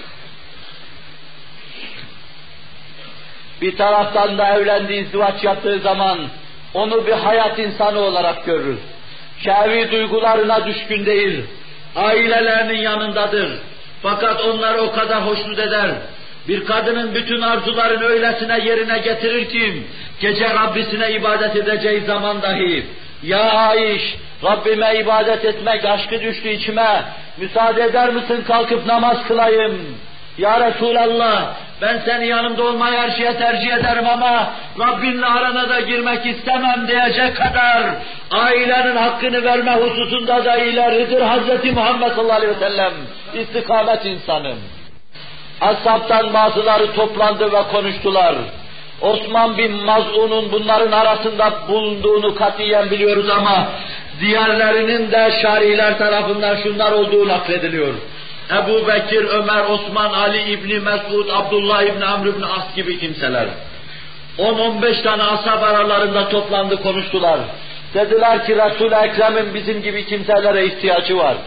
Bir taraftan da evlendiği, izdivaç yaptığı zaman onu bir hayat insanı olarak görür. Şehvi duygularına düşkün değil, ailelerinin yanındadır. Fakat onları o kadar hoşnut eder. Bir kadının bütün arzularını öylesine yerine getirir ki, gece Rabbisine ibadet edeceği zaman dahi, ya Aiş, Rabbime ibadet etmek aşkı düştü içime, müsaade eder misin kalkıp namaz kılayım? Ya Resulallah, ben senin yanımda olmayı her şeye tercih ederim ama Rabbinle arana da girmek istemem diyecek kadar ailenin hakkını verme hususunda da ileridir Hz. Muhammed sallallahu aleyhi ve sellem, istikamet insanım. Ashabtan bazıları toplandı ve konuştular. Osman bin Maz'un'un bunların arasında bulunduğunu katiyen biliyoruz ama diğerlerinin de şariler tarafından şunlar olduğu naklediliyor. Ebu Bekir, Ömer, Osman, Ali İbni Mesud, Abdullah İbni Amr İbni As gibi kimseler. on on beş tane ashab aralarında toplandı, konuştular. Dediler ki Resul-i Ekrem'in bizim gibi kimselere ihtiyacı var.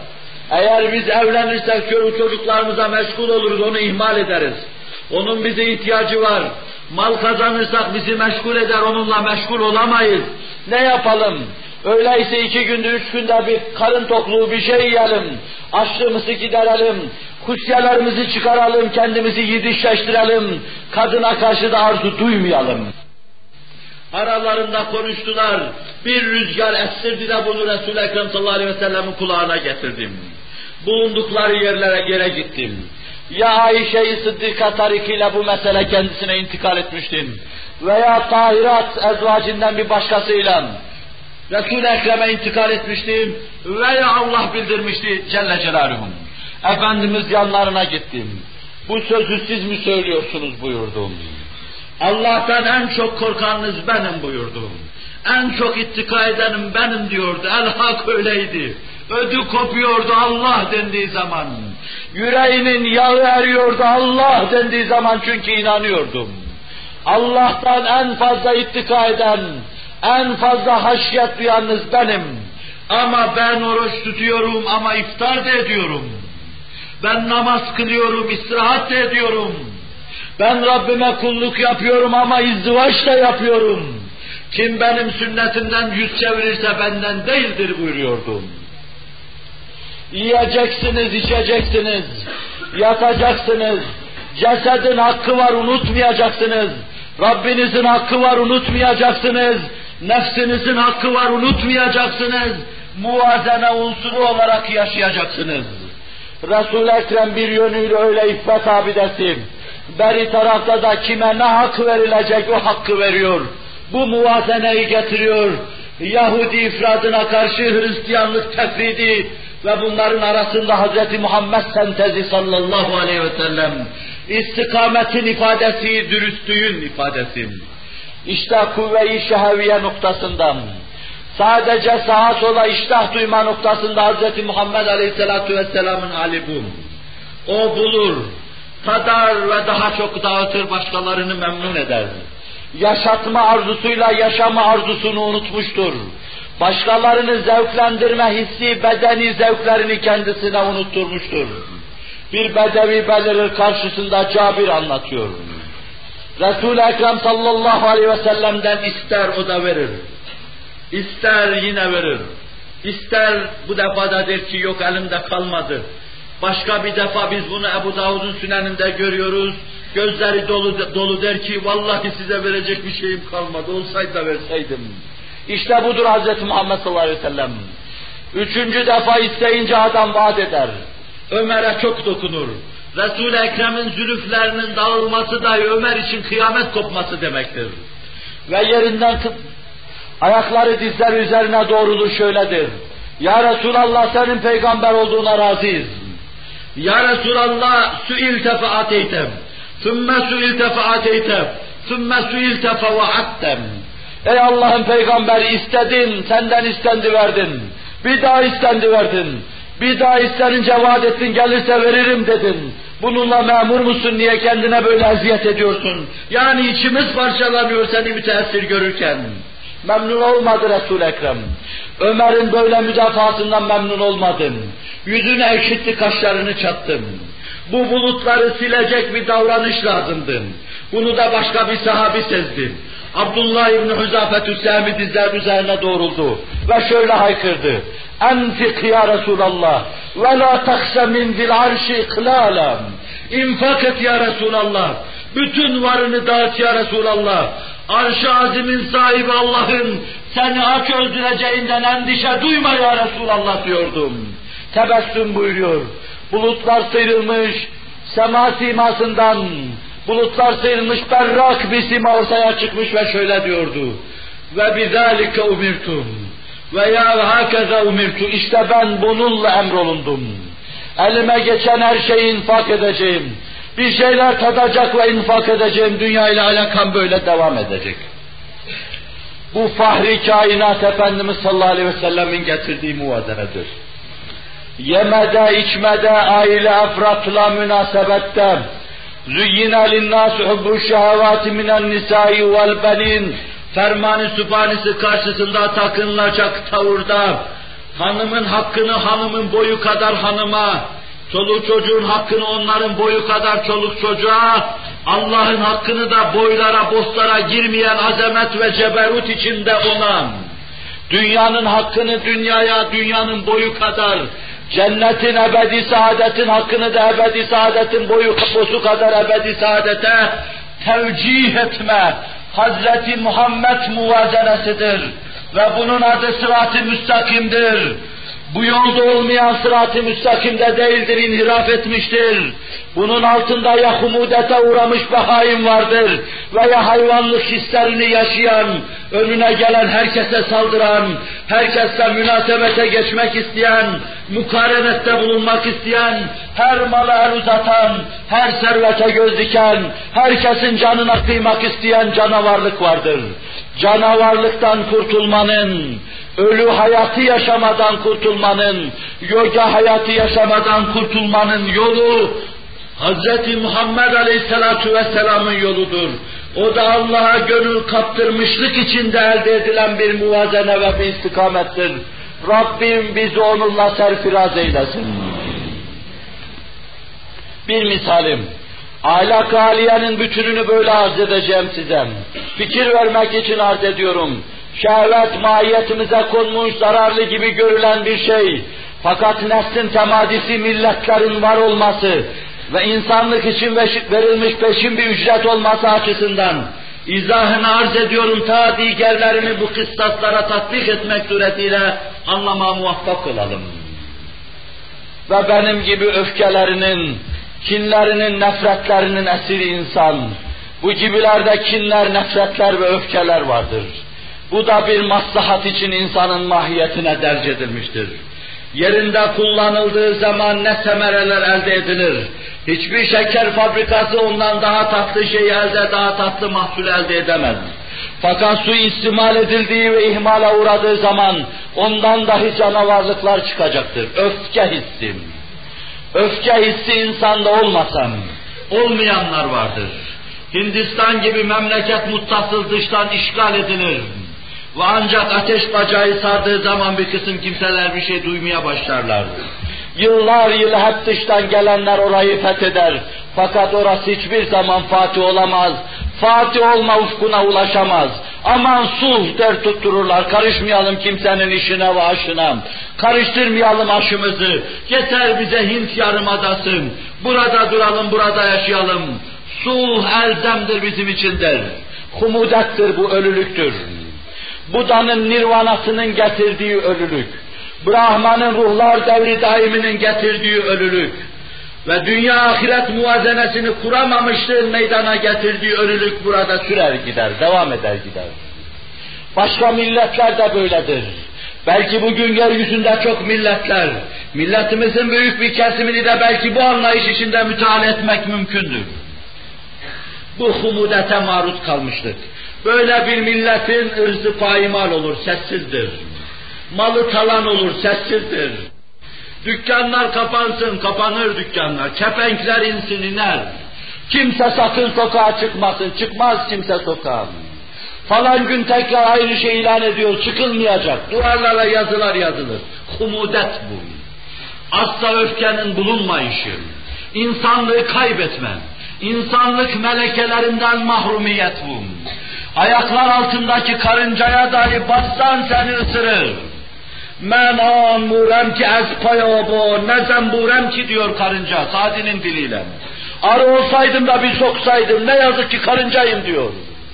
Eğer biz evlenirsek çoluk çocuklarımıza meşgul oluruz, onu ihmal ederiz. Onun bize ihtiyacı var. Mal kazanırsak bizi meşgul eder, onunla meşgul olamayız. Ne yapalım? Öyleyse iki günde, üç günde bir karın tokluğu bir şey yiyelim. Açlığımızı giderelim. Kusyalarımızı çıkaralım, kendimizi yedişleştirelim. Kadına karşı da arzu duymayalım. Aralarında konuştular. Bir rüzgar estirdi de bunu Resul-i Ekrem sallallahu aleyhi ve sellem'in kulağına getirdim. Bulundukları yerlere yere gittim. Ya Ayşe-i Sıddika tarikiyle bu mesele kendisine intikal etmiştim. Veya Tahirat ezvacinden bir başkasıyla Resul-i Ekrem'e intikal etmiştim. Veya Allah bildirmişti Celle Celaluhu. Efendimiz yanlarına gittim. Bu sözü siz mi söylüyorsunuz buyurdum. Allah'tan en çok korkanınız benim buyurdum. En çok ittika edenim benim diyordu. El-Hak öyleydi. Ödü kopuyordu Allah dendiği zaman. Yüreğinin yağı eriyordu Allah dendiği zaman, çünkü inanıyordum. Allah'tan en fazla ittika eden, en fazla haşyet duyanınız benim. Ama ben oruç tutuyorum ama iftar da ediyorum. Ben namaz kılıyorum, istirahat da ediyorum. Ben Rabbime kulluk yapıyorum ama izdivaç da yapıyorum. Kim benim sünnetimden yüz çevirirse benden değildir buyuruyordum. Yiyeceksiniz, içeceksiniz, yatacaksınız. Cesedin hakkı var, unutmayacaksınız. Rabbinizin hakkı var, unutmayacaksınız. Nefsinizin hakkı var, unutmayacaksınız. Muvazene unsuru olarak yaşayacaksınız. Resul-i Ekrem bir yönüyle öyle iffet abidesi. Beri tarafta da kime ne hak verilecek o hakkı veriyor. Bu muvazeneyi getiriyor. Yahudi ifradına karşı Hristiyanlık tefridi ve bunların arasında Hazreti Muhammed sentezi sallallahu aleyhi ve sellem. İstikametin ifadesi, dürüstlüğün ifadesi. İşte kuvve-i şeheviye noktasından, sadece sağa sola iştah duyma noktasında Hazreti Muhammed aleyhissalatu vesselamın hali bu. O bulur, tadar ve daha çok dağıtır, başkalarını memnun eder. Yaşatma arzusuyla yaşama arzusunu unutmuştur. Başkalarını zevklendirme hissi, bedeni zevklerini kendisine unutturmuştur. Bir bedevi belirir karşısında, Cabir anlatıyor. Resul-i Ekrem sallallahu aleyhi ve sellem'den ister, o da verir. İster yine verir. İster bu defa da der ki yok elimde kalmadı. Başka bir defa biz bunu Ebu Davud'un süneninde görüyoruz. Gözleri dolu dolu der ki vallahi size verecek bir şeyim kalmadı. Olsaydı da verseydim. İşte budur Hazreti Muhammed sallallahu aleyhi ve sellem. Üçüncü defa isteyince adam vaat eder. Ömer'e çok dokunur. Resul-i Ekrem'in zülüflerinin dağılması dahi Ömer için kıyamet kopması demektir. Ve yerinden tıp, ayakları dizleri üzerine doğrulur şöyledir. Ya Resulallah, senin peygamber olduğuna razıyız. Ya Resulallah, su'ilte fe ateytem, sümme su'ilte fe ateytem, sümme su'ilte fe vaattem. Ey Allah'ın peygamberi, istedin, senden istendi verdin. Bir daha istendi verdin. Bir daha istenince vaat ettin, gelirse veririm dedin. Bununla memur musun, niye kendine böyle eziyet ediyorsun? Yani içimiz parçalanıyor seni müteessir görürken. Memnun olmadı Resul-i Ekrem. Ömer'in böyle müdafasından memnun olmadım. Yüzünü ekşitti, kaşlarını çattım. Bu bulutları silecek bir davranış lazımdı. Bunu da başka bir sahabi sezdi. Abdullah İbni Hüzafet-ü Sehmi dizler üzerine doğruldu ve şöyle haykırdı. Enfik ya Resulallah ve la takşe min zil arşi iklâlem. İnfak et ya Resulallah. Bütün varını dağıt ya Resulallah. Arş-ı azimin sahibi Allah'ın seni aç öldüreceğinden endişe duyma ya Resulallah diyordum. Tebessüm buyuruyor. Bulutlar sıyrılmış, sema simasından bulutlar sıyrılmış, berrak bir sima ortaya çıkmış ve şöyle diyordu. Ve bizalike umirtum ve ya hakeza umirtu. İşte ben bununla emrolundum. Elime geçen her şeyi infak edeceğim. Bir şeyler tadacak ve infak edeceğim. Dünya ile alakam böyle devam edecek. Bu fahri kainat Efendimiz sallallahu aleyhi ve sellemin getirdiği muvazenedir. Yemede, içmede, aile efratla münasebette, züyyine linnâsü hubbu şehevâti minen nisâi vel benin, fermanı sübhanesi karşısında takınılacak tavırda, hanımın hakkını hanımın boyu kadar hanıma, çoluk çocuğun hakkını onların boyu kadar çoluk çocuğa, Allah'ın hakkını da boylara, bostlara girmeyen azamet ve ceberut içinde olan, dünyanın hakkını dünyaya, dünyanın boyu kadar, cennetin ebedi saadetin hakkını da ebedi saadetin boyu bosu kadar ebedi saadete tevcih etme, Hazreti Muhammed muvazenesidir ve bunun adı sırat-ı müstakimdir. Bu yolda olmayan sırat-ı müstakimde değildir, inhiraf etmiştir. Bunun altında ya humudete uğramış behaim vardır veya hayvanlık hislerini yaşayan, önüne gelen herkese saldıran, herkesle münasebete geçmek isteyen, mukarenette bulunmak isteyen, her mala el uzatan, her servete göz diken, herkesin canına kıymak isteyen canavarlık vardır. Canavarlıktan kurtulmanın, ölü hayatı yaşamadan kurtulmanın, yoga hayatı yaşamadan kurtulmanın yolu, Hazreti Muhammed Aleyhisselatu Vesselam'ın yoludur. O da Allah'a gönül kaptırmışlık içinde elde edilen bir muvazene ve bir istikamettir. Rabbim bizi onunla serfiraz eylesin. Bir misalim, ahlak-ı aliyenin bütününü böyle arz edeceğim size. Fikir vermek için arz ediyorum. Şehvet mahiyetimize konmuş, zararlı gibi görülen bir şey. Fakat neslin temadisi milletlerin var olması ve insanlık için verilmiş peşin bir ücret olması açısından izahını arz ediyorum, ta diğerlerini bu kıstaslara tatbik etmek suretiyle anlamaya muvaffak olalım. Ve benim gibi öfkelerinin, kinlerinin, nefretlerinin esiri insan, bu gibilerde kinler, nefretler ve öfkeler vardır. Bu da bir maslahat için insanın mahiyetine derc edilmiştir. Yerinde kullanıldığı zaman ne semereler elde edilir. Hiçbir şeker fabrikası ondan daha tatlı şeyi elde, daha tatlı mahsul elde edemez. Fakat su istimal edildiği ve ihmala uğradığı zaman ondan dahi canavarlıklar çıkacaktır. Öfke hissi. Öfke hissi insanda olmasam, olmayanlar vardır. Hindistan gibi memleket muttasıl dıştan işgal edilir. Ve ancak ateş bacağı sardığı zaman bir kısım kimseler bir şey duymaya başlarlar. Yıllar yıl hep dıştan gelenler orayı fetheder. Fakat orası hiçbir zaman Fatih olamaz. Fatih olma ufkuna ulaşamaz. Aman sulh der tuttururlar. Karışmayalım kimsenin işine ve aşına. Karıştırmayalım aşımızı. Yeter bize Hint yarımadası. Burada duralım, burada yaşayalım. Sulh elzemdir bizim için der. Humudettir, bu ölülüktür. Buda'nın nirvanasının getirdiği ölülük, Brahman'ın ruhlar devri daiminin getirdiği ölülük ve dünya ahiret muvazenesini kuramamışlığın meydana getirdiği ölülük burada sürer gider, devam eder gider. Başka milletler de böyledir. Belki bugün yeryüzünde çok milletler, milletimizin büyük bir kesimini de belki bu anlayış içinde müteala etmek mümkündür. Bu humudete maruz kalmıştık. Böyle bir milletin ırzı paymal olur, sessizdir. Malı talan olur, sessizdir. Dükkanlar kapansın, kapanır dükkanlar. Kepenkler insin, iner. Kimse sakın sokağa çıkmasın, çıkmaz kimse sokağa. Falan gün tekrar aynı şey ilan ediyor, çıkılmayacak. Duvarlara yazılar yazılır. Humudet bu. Asla öfkenin bulunmayışı. İnsanlığı kaybetme. İnsanlık melekelerinden mahrumiyet bu. Ayaklar altındaki karıncaya dahi bassan seni ısırır. Men amurem ki ez payabo, ne zemburem ki diyor karınca, Sadi'nin diliyle. Arı olsaydım da bir soksaydım, ne yazık ki karıncayım diyor.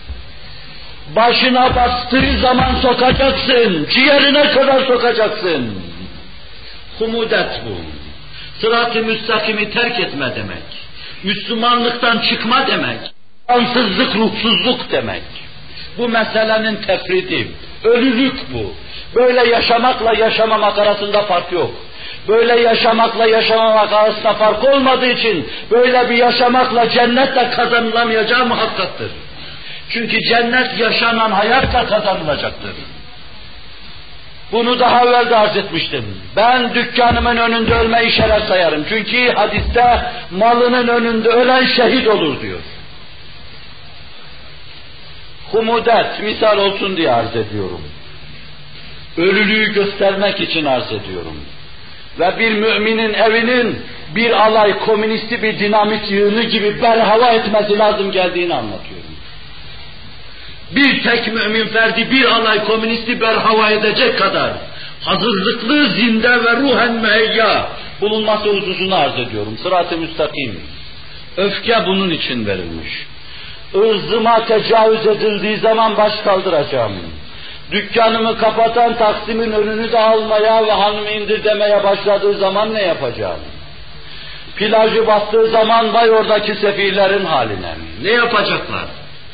Başına bastığı zaman sokacaksın, ciğerine kadar sokacaksın. Humudet bu. Sırat-ı müstakimi terk etme demek. Müslümanlıktan çıkma demek. Ansızlık, ruhsuzluk demek. Bu meselenin tefridi, ölülük bu. Böyle yaşamakla yaşamamak arasında fark yok. Böyle yaşamakla yaşamamak arasında fark olmadığı için böyle bir yaşamakla cennetle kazanılamayacağı muhakkaktır. Çünkü cennet yaşanan hayatla kazanılacaktır. Bunu daha evvel de arz etmiştim. Ben dükkanımın önünde ölmeyi şeref sayarım. Çünkü hadiste malının önünde ölen şehit olur diyor. Humudet misal olsun diye arz ediyorum. ölülüğü göstermek için arz ediyorum. Ve bir müminin evinin bir alay komünisti bir dinamit yığını gibi berhava etmesi lazım geldiğini anlatıyorum. Bir tek mümin ferdi bir alay komünisti berhava edecek kadar hazırlıklı, zinde ve ruhen müheyya bulunması hususunu arz ediyorum. Sırat-ı müstakim. Öfke bunun için verilmiş. Irzıma tecavüz edildiği zaman baş kaldıracağım. Dükkanımı kapatan Taksim'in önünü de almaya ve hanımı indir demeye başladığı zaman ne yapacağım? Plajı bastığı zaman vay oradaki sefillerin haline. Ne yapacaklar?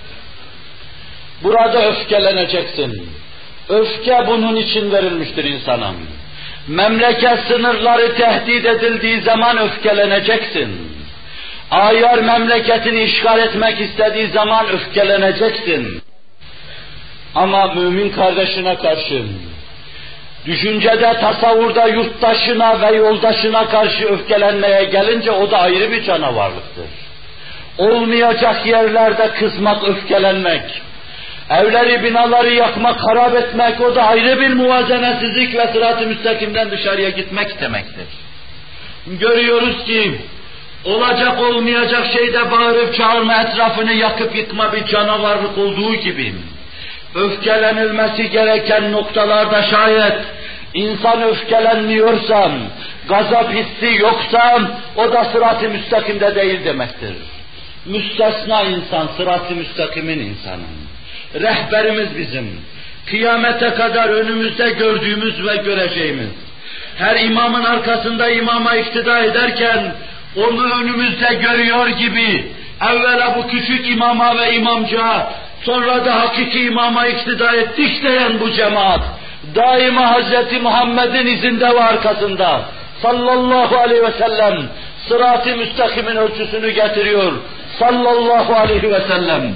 Burada öfkeleneceksin. Öfke bunun için verilmiştir insana. Memleket sınırları tehdit edildiği zaman öfkeleneceksin. Ayar memleketini işgal etmek istediği zaman öfkeleneceksin. Ama mümin kardeşine karşı, düşüncede, tasavvurda yurttaşına ve yoldaşına karşı öfkelenmeye gelince o da ayrı bir canavarlıktır. Olmayacak yerlerde kızmak, öfkelenmek, evleri, binaları yakmak, harap etmek, o da ayrı bir muvazenesizlik ve sırat-ı müstakimden dışarıya gitmek demektir. Görüyoruz ki, olacak olmayacak şeyde bağırıp çağırma, etrafını yakıp yıkma bir canavarlık olduğu gibi, öfkelenilmesi gereken noktalarda şayet insan öfkelenmiyorsa, gazap hissi yoksa, o da sırat-ı müstakimde değil demektir. Müstesna insan, sırat-ı müstakimin insanı. Rehberimiz bizim. Kıyamete kadar önümüzde gördüğümüz ve göreceğimiz. Her imamın arkasında imama iktida ederken, onu önümüzde görüyor gibi, evvela bu küçük imama ve imamcığa, sonra da hakiki imama iktida ettik diyen bu cemaat, daima Hazreti Muhammed'in izinde ve arkasında, sallallahu aleyhi ve sellem, sırat-ı müstakimin ölçüsünü getiriyor, sallallahu aleyhi ve sellem.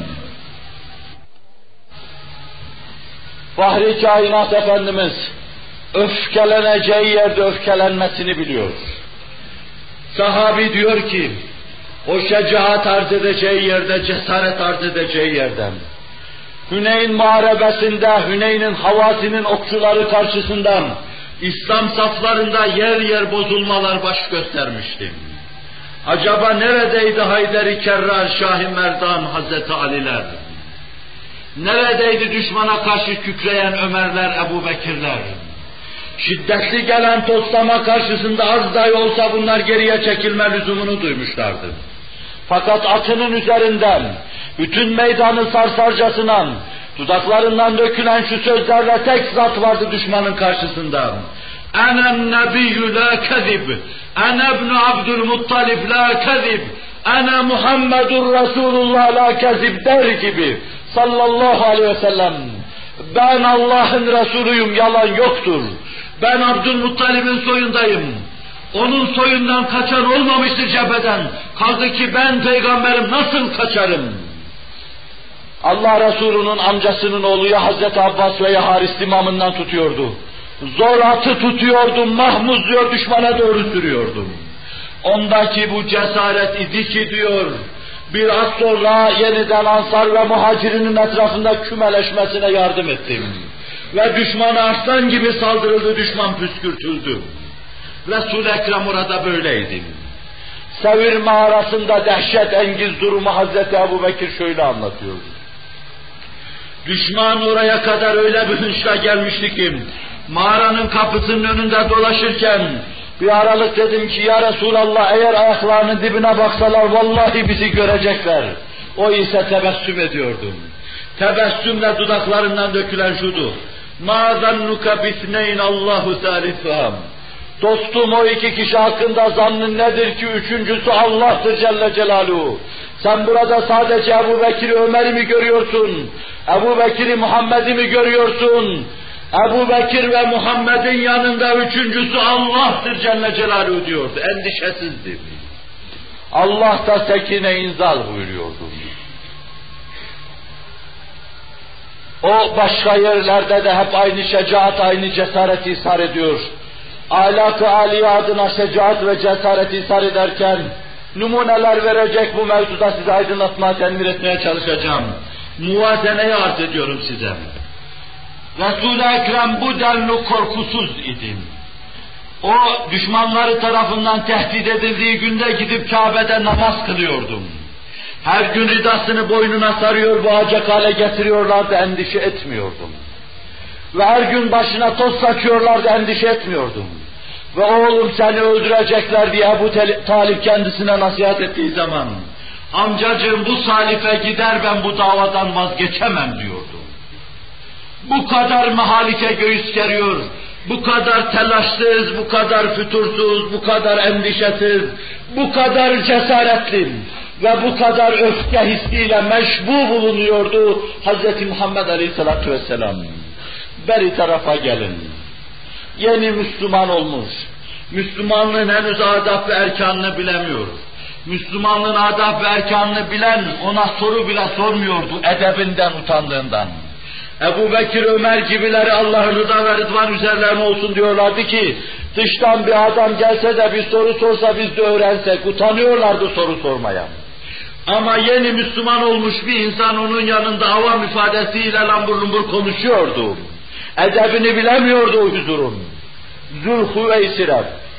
Fahri kainat Efendimiz, öfkeleneceği yerde öfkelenmesini biliyor. Sahabi diyor ki, o şecaat arz edeceği yerde, cesaret arz edeceği yerden, Hüneyn muharebesinde, Hüneyn'in Havazinin okçuları karşısından, İslam saflarında yer yer bozulmalar baş göstermişti. Acaba neredeydi Haydar-ı Kerrar, Şah-ı Merdan, Hazreti Aliler? Neredeydi düşmana karşı kükreyen Ömerler, Ebu Bekirler? Şiddetli gelen toslama karşısında az dahi olsa bunlar geriye çekilme lüzumunu duymuşlardı. Fakat atının üzerinden, bütün meydanı sarsarcasına, dudaklarından dökülen şu sözlerle tek zat vardı düşmanın karşısında. Enen nebiyyü la kezib, ene ibn Abdülmuttalib la kezib, ene Muhammedur Resulullah la kezib der gibi sallallahu aleyhi ve sellem. Ben Allah'ın Resulüyüm, yalan yoktur. Ben Abdülmuttalib'in soyundayım. Onun soyundan kaçan olmamıştır cepheden. Kaldı ki ben peygamberim, nasıl kaçarım? Allah Resulü'nün amcasının oğlu ya Hazreti Abbas veya Haris imamından tutuyordu. Zor atı tutuyordum, mahmuz diyor, düşmana doğru sürüyordum. Ondaki bu cesaret idi ki diyor, biraz sonra yeniden Ansar ve Muhacirinin etrafında kümeleşmesine yardım ettim. Ve düşmana aslan gibi saldırıldı, düşman püskürtüldü. Resul-i Ekrem orada böyleydi. Sevir mağarasında dehşet engiz durumu Hazreti Ebu Bekir şöyle anlatıyor. Düşman oraya kadar öyle bir hınçla gelmişti ki, mağaranın kapısının önünde dolaşırken, bir aralık dedim ki, ya Resulallah, eğer ayaklarının dibine baksalar vallahi bizi görecekler. O ise tebessüm ediyordu. Tebessümle dudaklarından dökülen şudu. مَا ظَنُّكَ بِثْنَيْنَ اللّٰهُ ثَالِثُهَا. Dostum, o iki kişi hakkında zannın nedir ki üçüncüsü Allah'tır Celle Celaluhu. Sen burada sadece Ebu Bekir'i, Ömer'i mi görüyorsun? Ebu Bekir'i, Muhammed'i mi görüyorsun? Ebu Bekir ve Muhammed'in yanında üçüncüsü Allah'tır Celle Celaluhu diyordu. Endişesizdi. Allah da sekine inzal buyuruyordu. O başka yerlerde de hep aynı şecaat, aynı cesareti ishar ediyor. Ahlak-ı âliye adına şecaat ve cesareti ishar ederken numuneler verecek, bu mevzuda size aydınlatmaya, tenvir etmeye çalışacağım. Muvazeneyi arz ediyorum size. Resul-i Ekrem bu denli korkusuz idi. O düşmanları tarafından tehdit edildiği günde gidip Kabe'de namaz kılıyordum. Her gün ridasını boynuna sarıyor, boğacak hale getiriyorlardı, endişe etmiyordum. Ve her gün başına toz saçıyorlardı, endişe etmiyordum. Ve oğlum seni öldürecekler diye Ebu Talip kendisine nasihat ettiği zaman, amcacığım bu salife gider, ben bu davadan vazgeçemem diyordu. Bu kadar mahalike göğüs geriyor, bu kadar telaşsız, bu kadar fütursuz, bu kadar endişesiz, bu kadar cesaretli ve bu kadar öfke hissiyle meşbu bulunuyordu Hz. Muhammed Aleyhisselatü Vesselam. Beri tarafa gelin. Yeni Müslüman olmuş. Müslümanlığın henüz adab ve erkanını bilemiyor. Müslümanlığın adab ve erkanını bilen ona soru bile sormuyordu edebinden, utandığından. Ebu Bekir, Ömer gibileri Allah'ın rıza ve rıdvan üzerlerine olsun diyorlardı ki, dıştan bir adam gelse de bir soru sorsa biz de öğrensek, utanıyorlardı soru sormaya. Ama yeni Müslüman olmuş bir insan onun yanında avam ifadesiyle lambur lumbur konuşuyordu. Edebini bilemiyordu o huzurun. Zülhüveysire,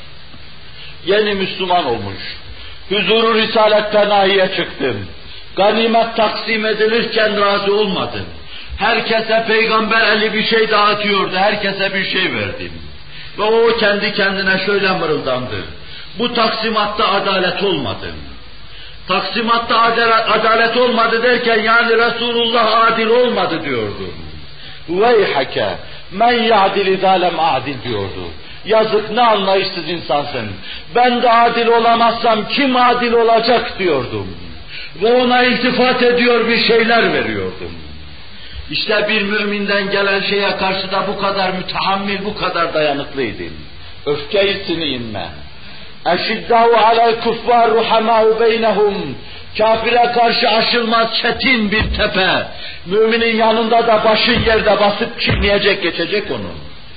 yeni Müslüman olmuş. Huzuru Risalet'ten nahiye çıktım. Ganimet taksim edilirken razı olmadım. Herkese peygamber eli bir şey dağıtıyordu, herkese bir şey verdim. Ve o kendi kendine şöyle mırıldandı. Bu taksimatta adalet olmadı. Taksimatta adalet olmadı derken yani Resulullah adil olmadı diyordu. Veyhake men ya'dil izâ lem a'dil diyordu. Yazık, ne anlayışsız insansın. Ben de adil olamazsam kim adil olacak diyordum. Ve ona iltifat ediyor, bir şeyler veriyordum. İşte bir müminden gelen şeye karşı da bu kadar mütehammil, bu kadar dayanıklıydım. Öfke-i sinîme. Eşiddâhu alel kuffâr ruhamâhu beynehum. Kafire karşı aşılmaz çetin bir tepe. Müminin yanında da başı yerde basıp çiğneyecek, geçecek onu.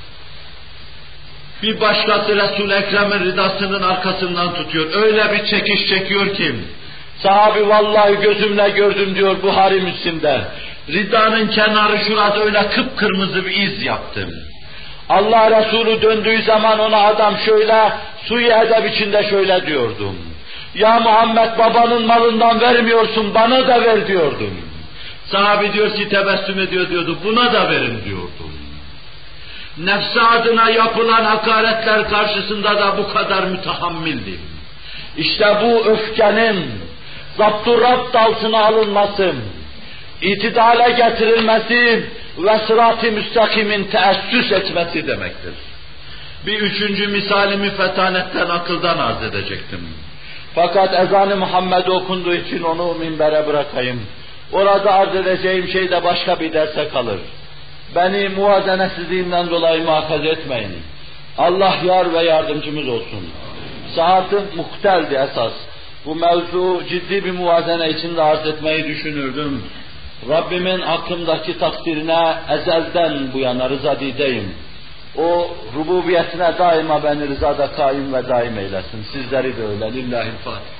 Bir başkası Resul-i Ekrem'in ridasının arkasından tutuyor. Öyle bir çekiş çekiyor ki, sahabi vallahi gözümle gördüm diyor Buhari Müslim'de. Ridanın kenarı şurada öyle kıpkırmızı bir iz yaptım. Allah Resulü döndüğü zaman ona adam şöyle, suyu edeb içinde şöyle diyordum. Ya Muhammed, babanın malından vermiyorsun, bana da ver diyordum. Sahabi diyor ki tebessüm ediyor diyordu, buna da verin diyordum. Nefsi adına yapılan hakaretler karşısında da bu kadar mütehammildim. İşte bu öfkenin zapturapt altına alınması, itidale getirilmesi ve sırat-ı müstakimin teessüs etmesi demektir. Bir üçüncü misalimi fetanetten, akıldan arz edecektim. Fakat ezan-ı Muhammed okunduğu için onu minbere bırakayım. Orada arz edeceğim şey de başka bir derse kalır. Beni muvazenesizliğimden dolayı muhafaza etmeyin. Allah yar ve yardımcımız olsun. Saatim muhteldi esas. Bu mevzu ciddi bir muvazene içinde arz etmeyi düşünürdüm. Rabbimin aklımdaki takdirine ezelden bu yana rızadideyim. O rububiyetine daima beni rızada kaim ve daim eylesin. Sizleri de öyle. Lillahil Fatiha.